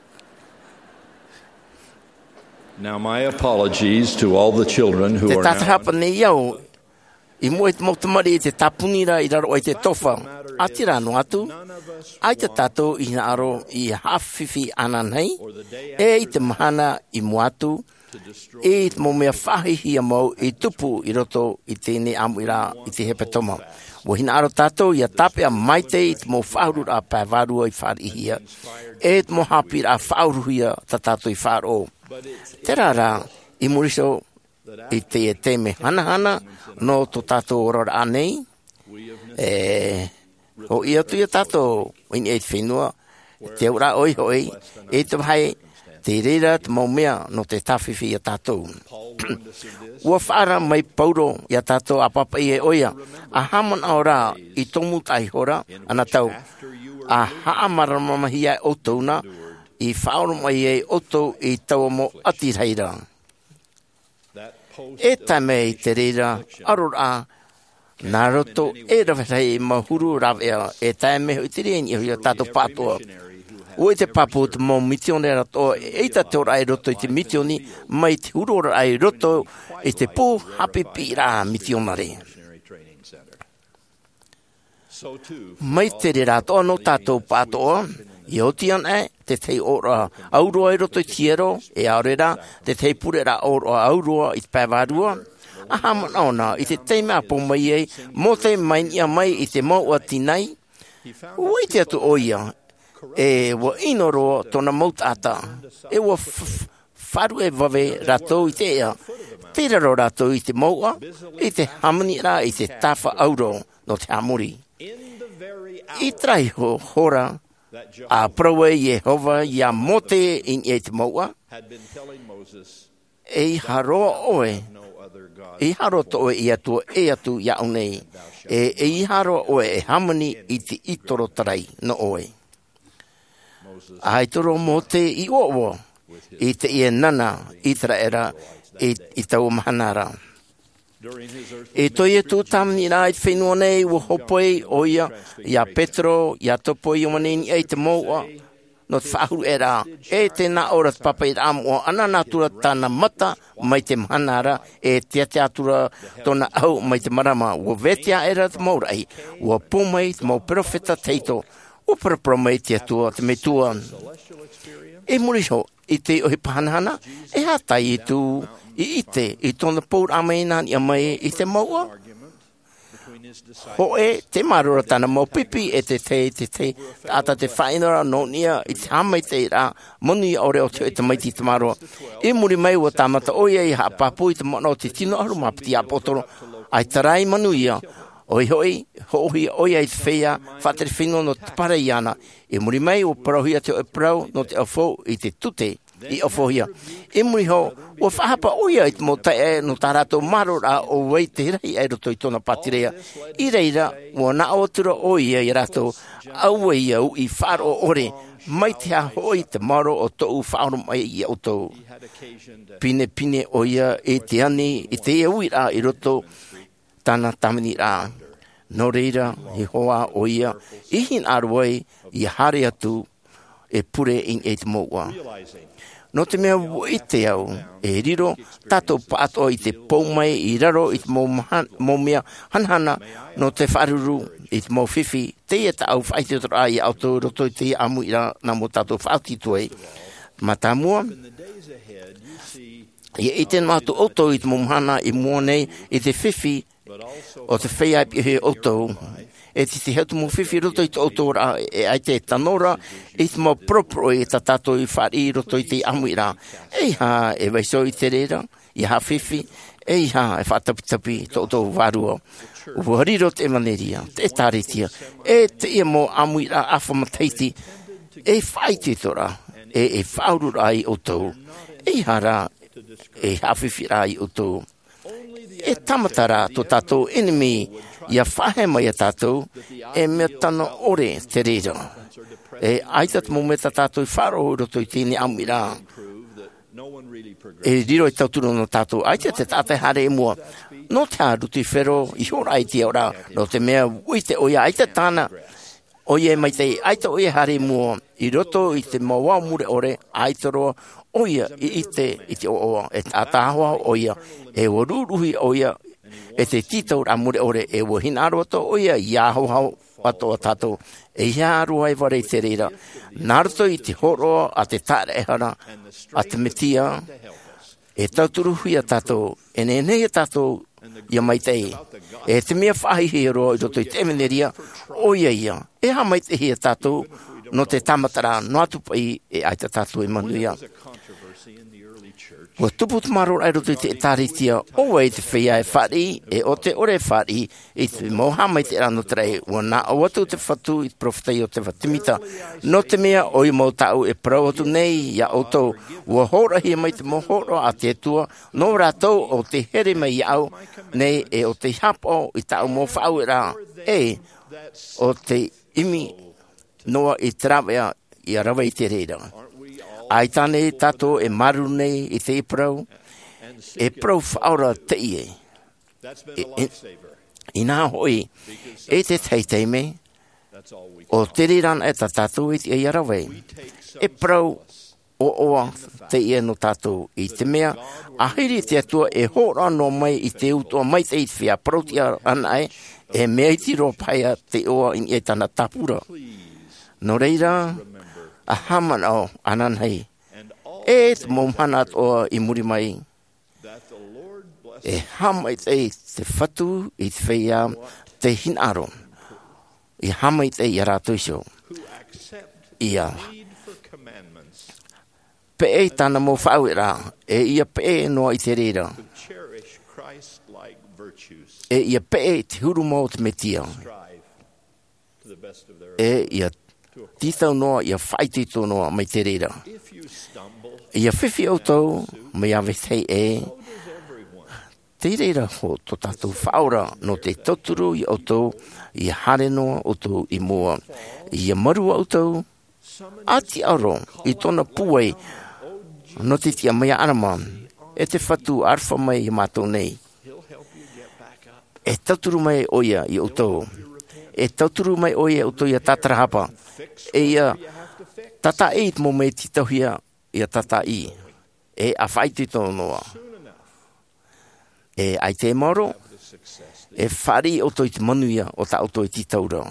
Now, my apologies to all the children who Te are now. tātahapa nei iau, i mua i te mautamari i te tapunira i raro i te tofa. Atira anu atu, ai te tato i na aro i hawhiwhi ana nei, e i te mahana i muatu, e i te mo mea whahihi a mau i tupu i roto i tēne amuira i te hepatoma. Wo hina aro tato i a tape a maite i te mo whaurur a pāwarua i wharihia, e te mo hapir a whauruhia ta tato i wharo. Te rara, i muriso i te e te me hanahana no to tato orora anei, e o ia tu ia tato wini e te whenua, te ura oi hoi, e te hai te reira te maumea no te tawhiwhi a tatou. Ua whaara mai pauro i a tatou a papa i e oia, a haman aora i tomu tai hora, ana tau, a haamara mamahia e o tauna, i whaoro mai e oto i tau mo atireira. E taime i te reira, arora, nā roto e rawherei mahuru rawea, e taime i te reini i tato pātoa. O te papu te mō mitione rato, e ta te ora ai roto i te mitioni, mai te urora ai roto i te pō hapi pira mitionare. Mai te re rato no tātou pātoa, i otian e, te tei ora aurua i roto i tiero, e aurera, te tei purera ora aurua i te pāwarua. Aha mana i te teimea pō mai e, mō te mainia mai i te maua tinai. Ui te atu oia, e wa inoro tona mautata, e wa wharu e wawe rato i te ea, te raro rato i te maua, i te hamanira i te tafa auro no te amuri. I trai ho hora, a prawe Yehova ia mote in e te maua, e haroa oe, e haro to oe i atu e atu ia unei, e e haro oe e hamani i te itoro tarai no oe. Ai toro mo te i owo, i te i nana, i tra era, i, i tau mahanara. E toi e tū tamni nā i te whenua nei, ua hopoi o ia, ia Petro, ia topoi o manini e te moua, no te whahuru e rā, e te nā ora te papa i rāmu o ananatura tāna mata, mai te mahanara, e te te atura tōna au mai te marama, ua vetia e rā te maurai, ua pōmai te mau profeta teito, ua parapromai te atua te metua. E muriho, i te ohi pahanahana, e hatai i tū, i ite, i tōna pōr amaina ni amai i te maua. Ho e, te marura tāna mau pipi e te te, te te, ata te whainara no nia, i te hamai te rā, monu i ore o te e te maiti te marua. E muri mai ua tāmata oia i hapapu i te mono te tino aru mapiti a potoro, ai tarai manu ia, oi hoi, hohi oia i te whea, whatere whino no te para i ana, e muri mai ua parauhia te o e parau no te awhau i te tute, i awhauhia. E muri ho, ua whahapa oia i te mo tae no tā rato marora o wei te rei ai roto i tōna patirea. I reira, ua na awatura oia i rato, au e iau i wharo ore, mai te ahoi te maro o tōu wharo mai i au tōu. Pine pine oia e te ani, i te iau i rā i roto, tāna tamani rā. No reira, i hoa oia, i hin aruai, i hare atu, e pure in e te moua. No te mea i te au, e riro, tato pato i te pōmai i raro i te mō mea hanhana no te wharuru i te mō whiwhi, te e ta au whaitiotora i auto roto i te amu i rā na mō tato whautitue. Ma tā mua, i e te mātu auto i te mō mhana i mua nei i te whiwhi o te whea i he auto. E te te heutu mō whiwhi roto i te autora e ai te tanora, i te mō propro i ta tato i whari roto i te amu i rā. E ha e waiso i te reira, i ha whiwhi, e ha e whatapitapi to to warua. Uhariro te maneria, te tāretia, e te ia mō amu i rā awhamataiti, e whaiti tora, e e whaurura i auto, e ha rā, e ha whiwhi rā i auto. E tamatara to tato enemy, ia whahe mai a tātou, e mea tana ore te reira. E aitat mō me ta tātou i wharo roto i tēne amira. E riro i tauturo no tātou, aitat te tātai hare e mua. No te haruti whero, i hora ai te ora, no te mea ui te oia aitat tāna, Oia mai te aito oia hare mua I roto I te maua mure ore aitoro oia I te I te o e atahoa oia e waruruhi oia e te titau a mure ore e wahina roto oia I aho hau ato tato e hiaru ai ware te reira naruto I te horo a te tare ehara a te metia e tauturu ia tato e ne nei tato ia mai tei e te mea whahi hero I roto I te emeneria oia ia e ha mai te hia tato no te tamatara no atu pai e aita tato e manuia Wa tupu te maro ai roto I te etaritia o e te whia e whari e o te ore whari I te moha mai te rano trei wa na o atu te whatu I te profetai o te whatimita no te mea o I mau tau e parau atu nei ia o tau wa hora hia mai te mohoro a te tua no rātou o te here mai au nei e o te hapo I tau mo whau e rā e o te imi noa I trawea I a rawa I te reira ai tane tato e maru nei I te iprau e prau whaora te ie I nā hoi e te teitei me o te riran e ta tato I te iarawei e prau o oa te ie no tato I te mea a hiri te atua e hora no mai I te utoa mai te itwhia protia anai e mea iti ropaia te oa in e tana tapura no reira a haman o ananhei e te momhanat o I muri mai e hamai te te whatu I te whaia te hinaro I hamai te I rato iso ia pe e tana mo whauera e ia pe e noa I te reira e ia pe e te huru mo te metia e ia titau noa ia whaitito noa mai te reira ia whiwhi o tau mai awe tei e te reira ho to tātou whaora no te tauturu I o tau ia hare noa o tau I mua ia marua o tau ati aro I tona puai no te tia mai anama e te whatu arwha mai I mātou nei e tauturu mai oia I o tau e tauturu mai oia o tau ia tatarahapa e ia tata e mo me titauhia ia tata I e a whaitito noa e ai te moro e whari o toi te manuia o ta o toi titaura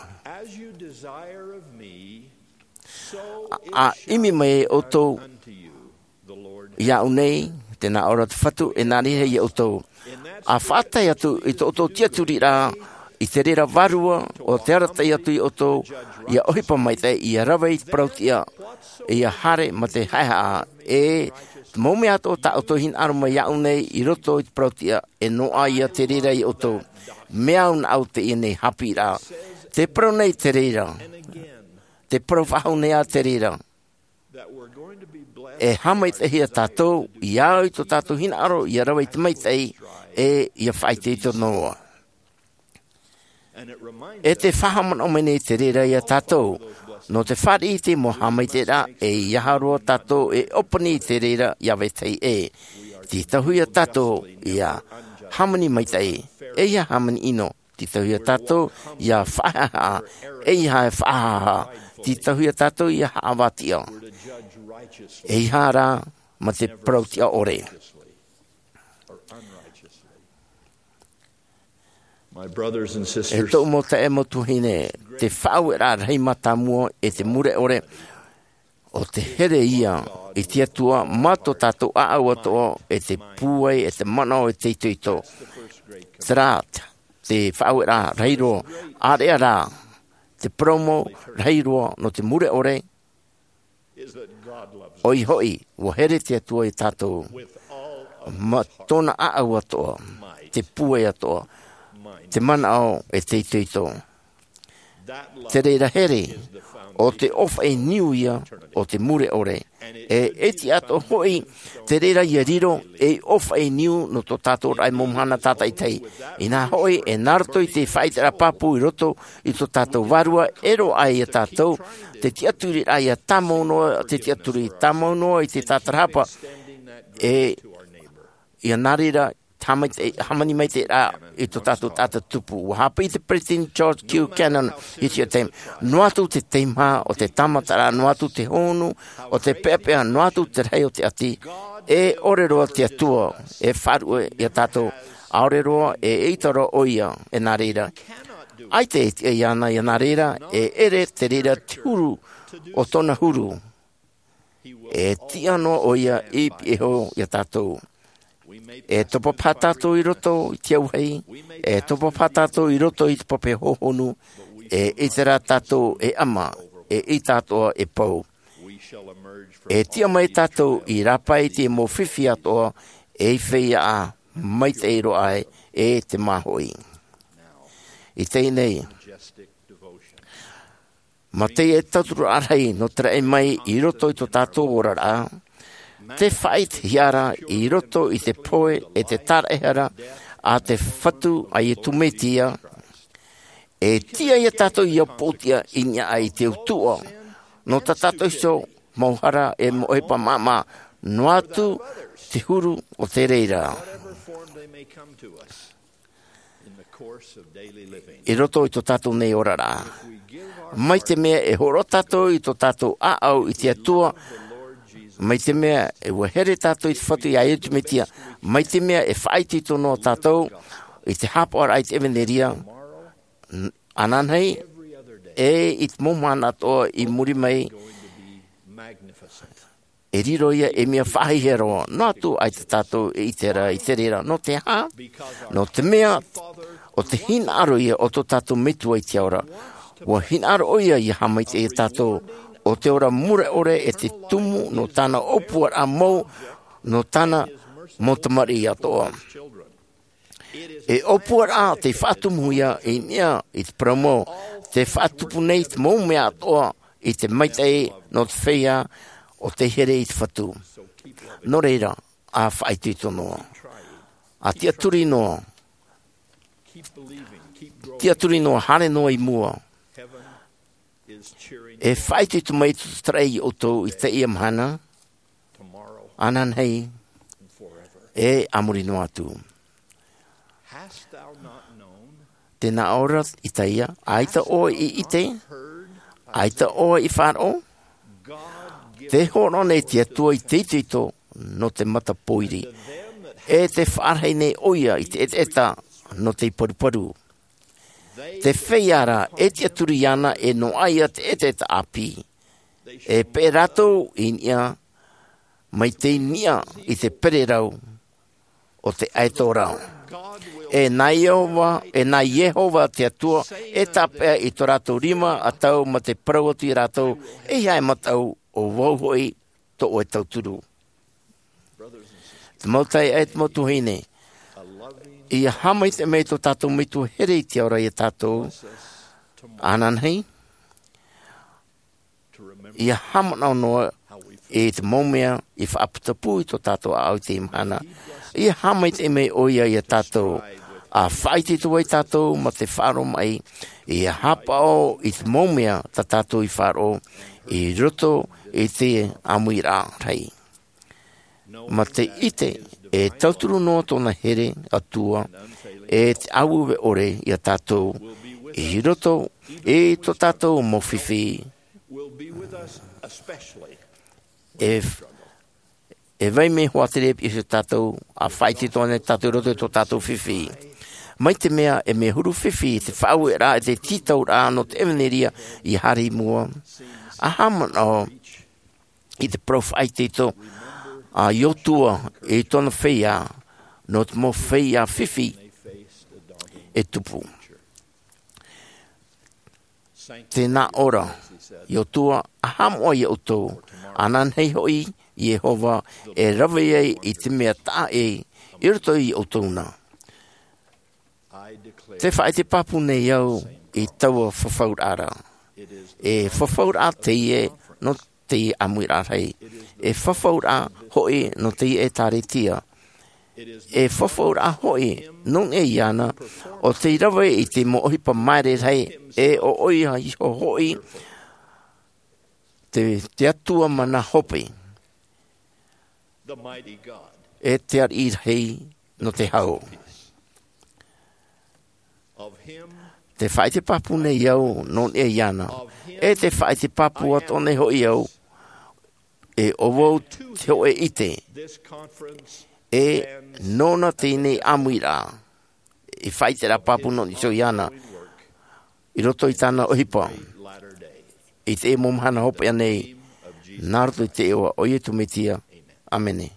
a imi mai o tau ia unei tēnā ora te whatu e nā rehe ia o tau a whātai atu I to o tau tiaturi rā I te rera varua o te aratai atu I o tau ia ohipa mai te ia rawai prautia ia hare ma te haiha e te maume ato ta o tohin aruma iau nei I roto I te prautia e noa ia te rera I o tau mea un au te inei hapi rā te prau nei te rera te prau whahau nei a te rera e hamai te hia tātou iau I to tātou hin aro ia rawai te mai tei e ia whaite I to noa e te whahaman o mene te rera ia tātou no te whari te mohamai te rā e iaharoa tātou e opani te rera iawe tei e ti tahuia tātou ia hamani mai tei e ia hamani ino ti tahuia tātou ia whahaha e ia e whahaha ti tahuia tātou ia haawatia e ia rā ma te prautia ore My brothers and e sisters, tau mo te e motu hine te whau e rā rei mata mua e te mure ore o te here ia I te atua mato tātou a au atoa e te puai e te mana o e te itoito te rā te whau e rā reiro a rea rā te promo reiro no te mure ore oi hoi wo here te atua I tātou ma tona a au atoa te puai atoa te mana o e te itoito. Te reira here o te ofa e niu ia o te mure ore. E eti ato hoi te reira ia riro e ofa e niu no to tātou rai momhana tātai tei. I nā hoi e narto I te whaitara papu I roto I to tātou varua ero ai a tātou te tiaturi ai a tamaunoa te tiaturi tamaunoa I te tātarahapa e ia narira hamani hamani mai te a i to tātou tātou tupu. Hapi te President George Q. Cannon i te te noatu te teima o te tamatara, noatu te honu, o te pepea, noatu te rei o te ati, e ore roa te atua, e wharue i a tātou, aore roa e eitaro oia e nā reira. Ai te e iana i a nā reira, e ere te reira turu o tona huru. E tiano oia i piho i a tātou. E topo patato i roto i te auhei, e topo patato i roto i te pope hohonu, e i te rā tātou e ama, e i tātoa e pou. E tia mai tātou i rapai te mō whiwhi atoa, e i whia a mai te iro ai, e te mahoi. I teinei, ma te e tauturu arhei no te rei mai i roto i to tātou orara, te whait hiara i roto i te poe e te tarehara a te whatu a i tumetia e tia i tātou i apotia i nia ai te utua no ta tātou iso mauhara e moepa mama no atu te huru o te reira i roto i to tātou nei orara mai te mea e horo tātou i to tātou a au i te atua mai te mea e ua here tātou i te whatu i a etu metia. Mai te mea e whaiti tono tātou i te hapora ai te eveneria. Ananhei e i te momana toa i muri mai e riro ia e mea whahihero. No atu ai te tātou i te ra, i te rera. No te ha, no te mea o te hina aro ia o to tātou metua i te aura. Ua hina aro ia i hamai te e tātou o te ora mure ore e te tumu no tana opua a mau no tana motamari atoa. E opua a te whatumuia e nia i te promo, te whatupu nei te mau mea atoa i te maitei no te whea o te here i te whatu. No reira, a whaitu tonoa. A tia turi noa. Tia turi noa hare noa i mua. E whaiti tu mai tu strei o tō i te ia mahana, anan hei, e amuri no atu. Tēnā ora i te ia, aita o i ite, aita o i whāro, te horo nei te atua i te tito no te mata poiri, e te whārhei nei oia i te et eta no te paruparu. Te wheiara e te aturiana e no aia te ete ta api. E perato in ia mai te nia i te pererau o te aitorau. E nā Yehova, e nā Yehova te atua e tapea i tō rātou rima a tau ma te parauatu i rātou e hai matau o wauhoi tō oe tauturu. Te mautai e te motuhine. I hamai te mei tō tātou mitu here i te aura i tātou ananhei. I hamana noa e te momea i whaaputapu i tō tātou a au te imhana. I hamai te mei oia i tātou a whaiti tu i tātou ma te wharo mai. I hapa o i te momea ta tātou i wharo i roto i te amuira rei. Ma te ite e tauturu noa tōna here atua e te auwe ore i a tātou i roto e tō tātou mowhiwhi e e vai me hoa te rep i te tātou a whaiti tōne tātou roto i tō tātou whiwhi mai te mea e me huru whiwhi te whau e rā e te titau rā no te eveneria i hari mua a hamana i te prof ai tito a yotua e tona whea no te mo whea whiwhi e tupu. Tēnā ora, yotua a hamoa i auto, anan hei hoi Yehova e rawe ei i te mea tā e i roto i autouna. Te whae te papu nei au i taua whawhaur ara. E whawhaur a te ie no te i amuira rei. E whawhaur a hoi no te i e tāretia. E whawhaur a hoi non e iana o te rawe i te mohipa maere rei e o oiha i ho hoi te, te atua mana hopi. E te ar i rei no te hau. Of him, Te whai te papu ne iau non e iana. E te whai te papu atone ho iau. E ovo te o e ite. this conference E nona tēnei amuira. E whai te ra papu non i so iana. I roto i tāna ohipa. latter day. I te e momhana hope anei. Nārto i te ewa oie tumetia. Amene.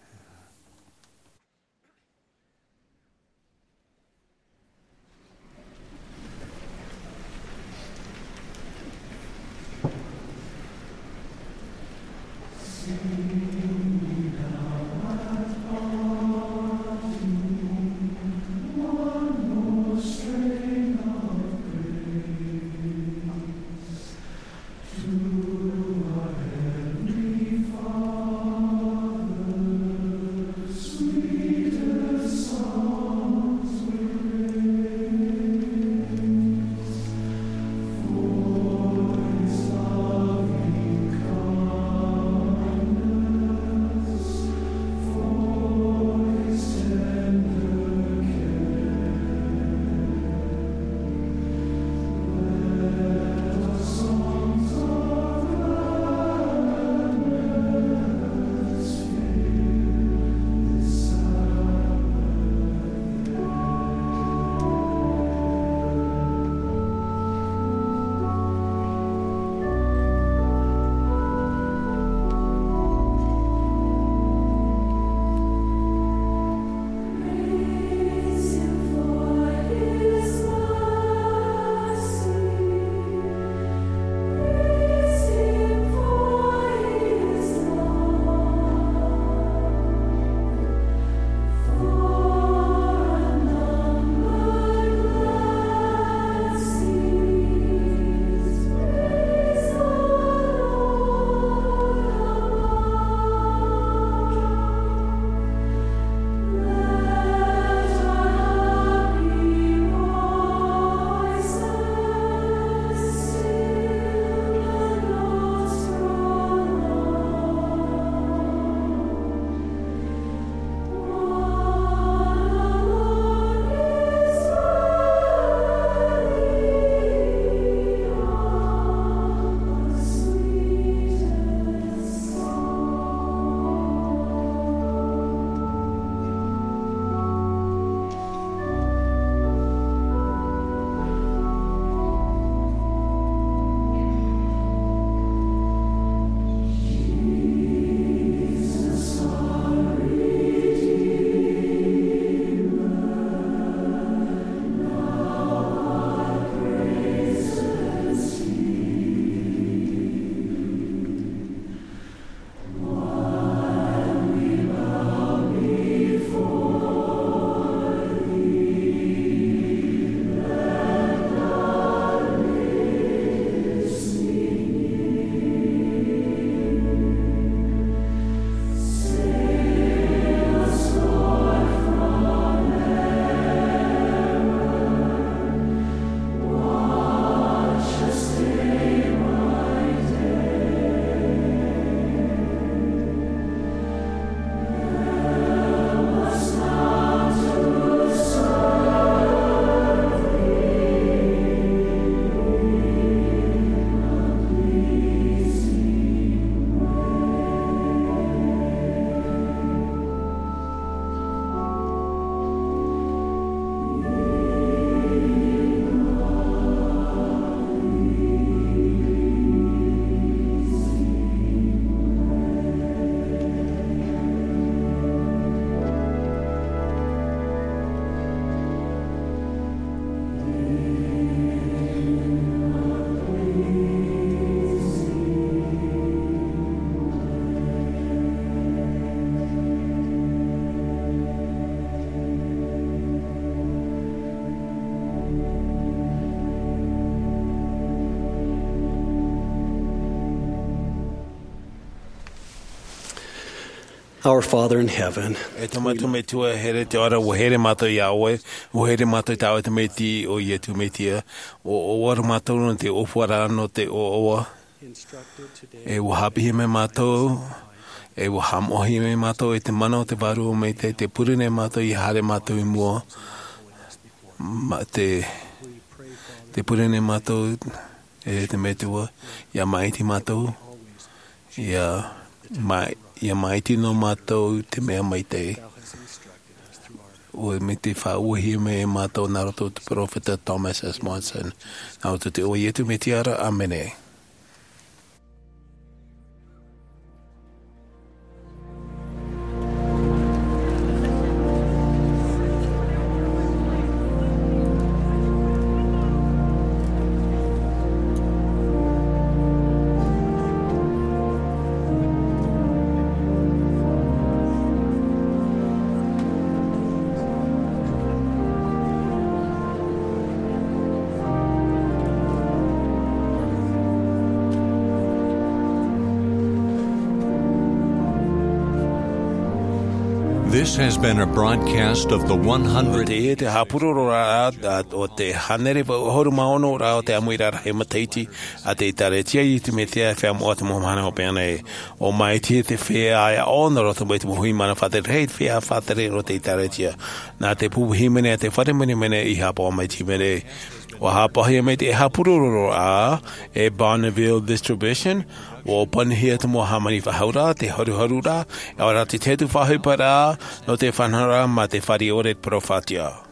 Our Father in heaven, E tama tu me tua here te ora wo here mato Yahweh, wo here mato tau te me ti o ye tu me tia, o o ora mato no te o fuara no te o oa. E wo hapi me mato, E wa ham ohi me mātou e te mana o te waru me te te purine mātou I hare mātou I mua. Ma te te purine mātou e te metua. Ia maiti mātou. Ia mai ia maiti no mātou te mea mai te. O me te whauhi me mātou naroto te profeta Thomas S. Monson. Nau tu te o ietu me tiara. Amene. This has been a broadcast of the one hundred. Te te hapuroro ra o te hanere horu maono ra o te amuira he mataiti a te tare tia I te metia whea mo te mohana o peana e o mai tia te whea ai ona ro te mo te mohui mana whatere hei whea whatere ro te tare tia nā te puhi mene a te whare mene mene I hapa o mai ti mene o hapa hia me te hapuroro a e Bonneville Distribution o panhia te mo hamani whahaura, te haru harura, e ora te tetu whahupara no te whanhara ma te whari ore profatia.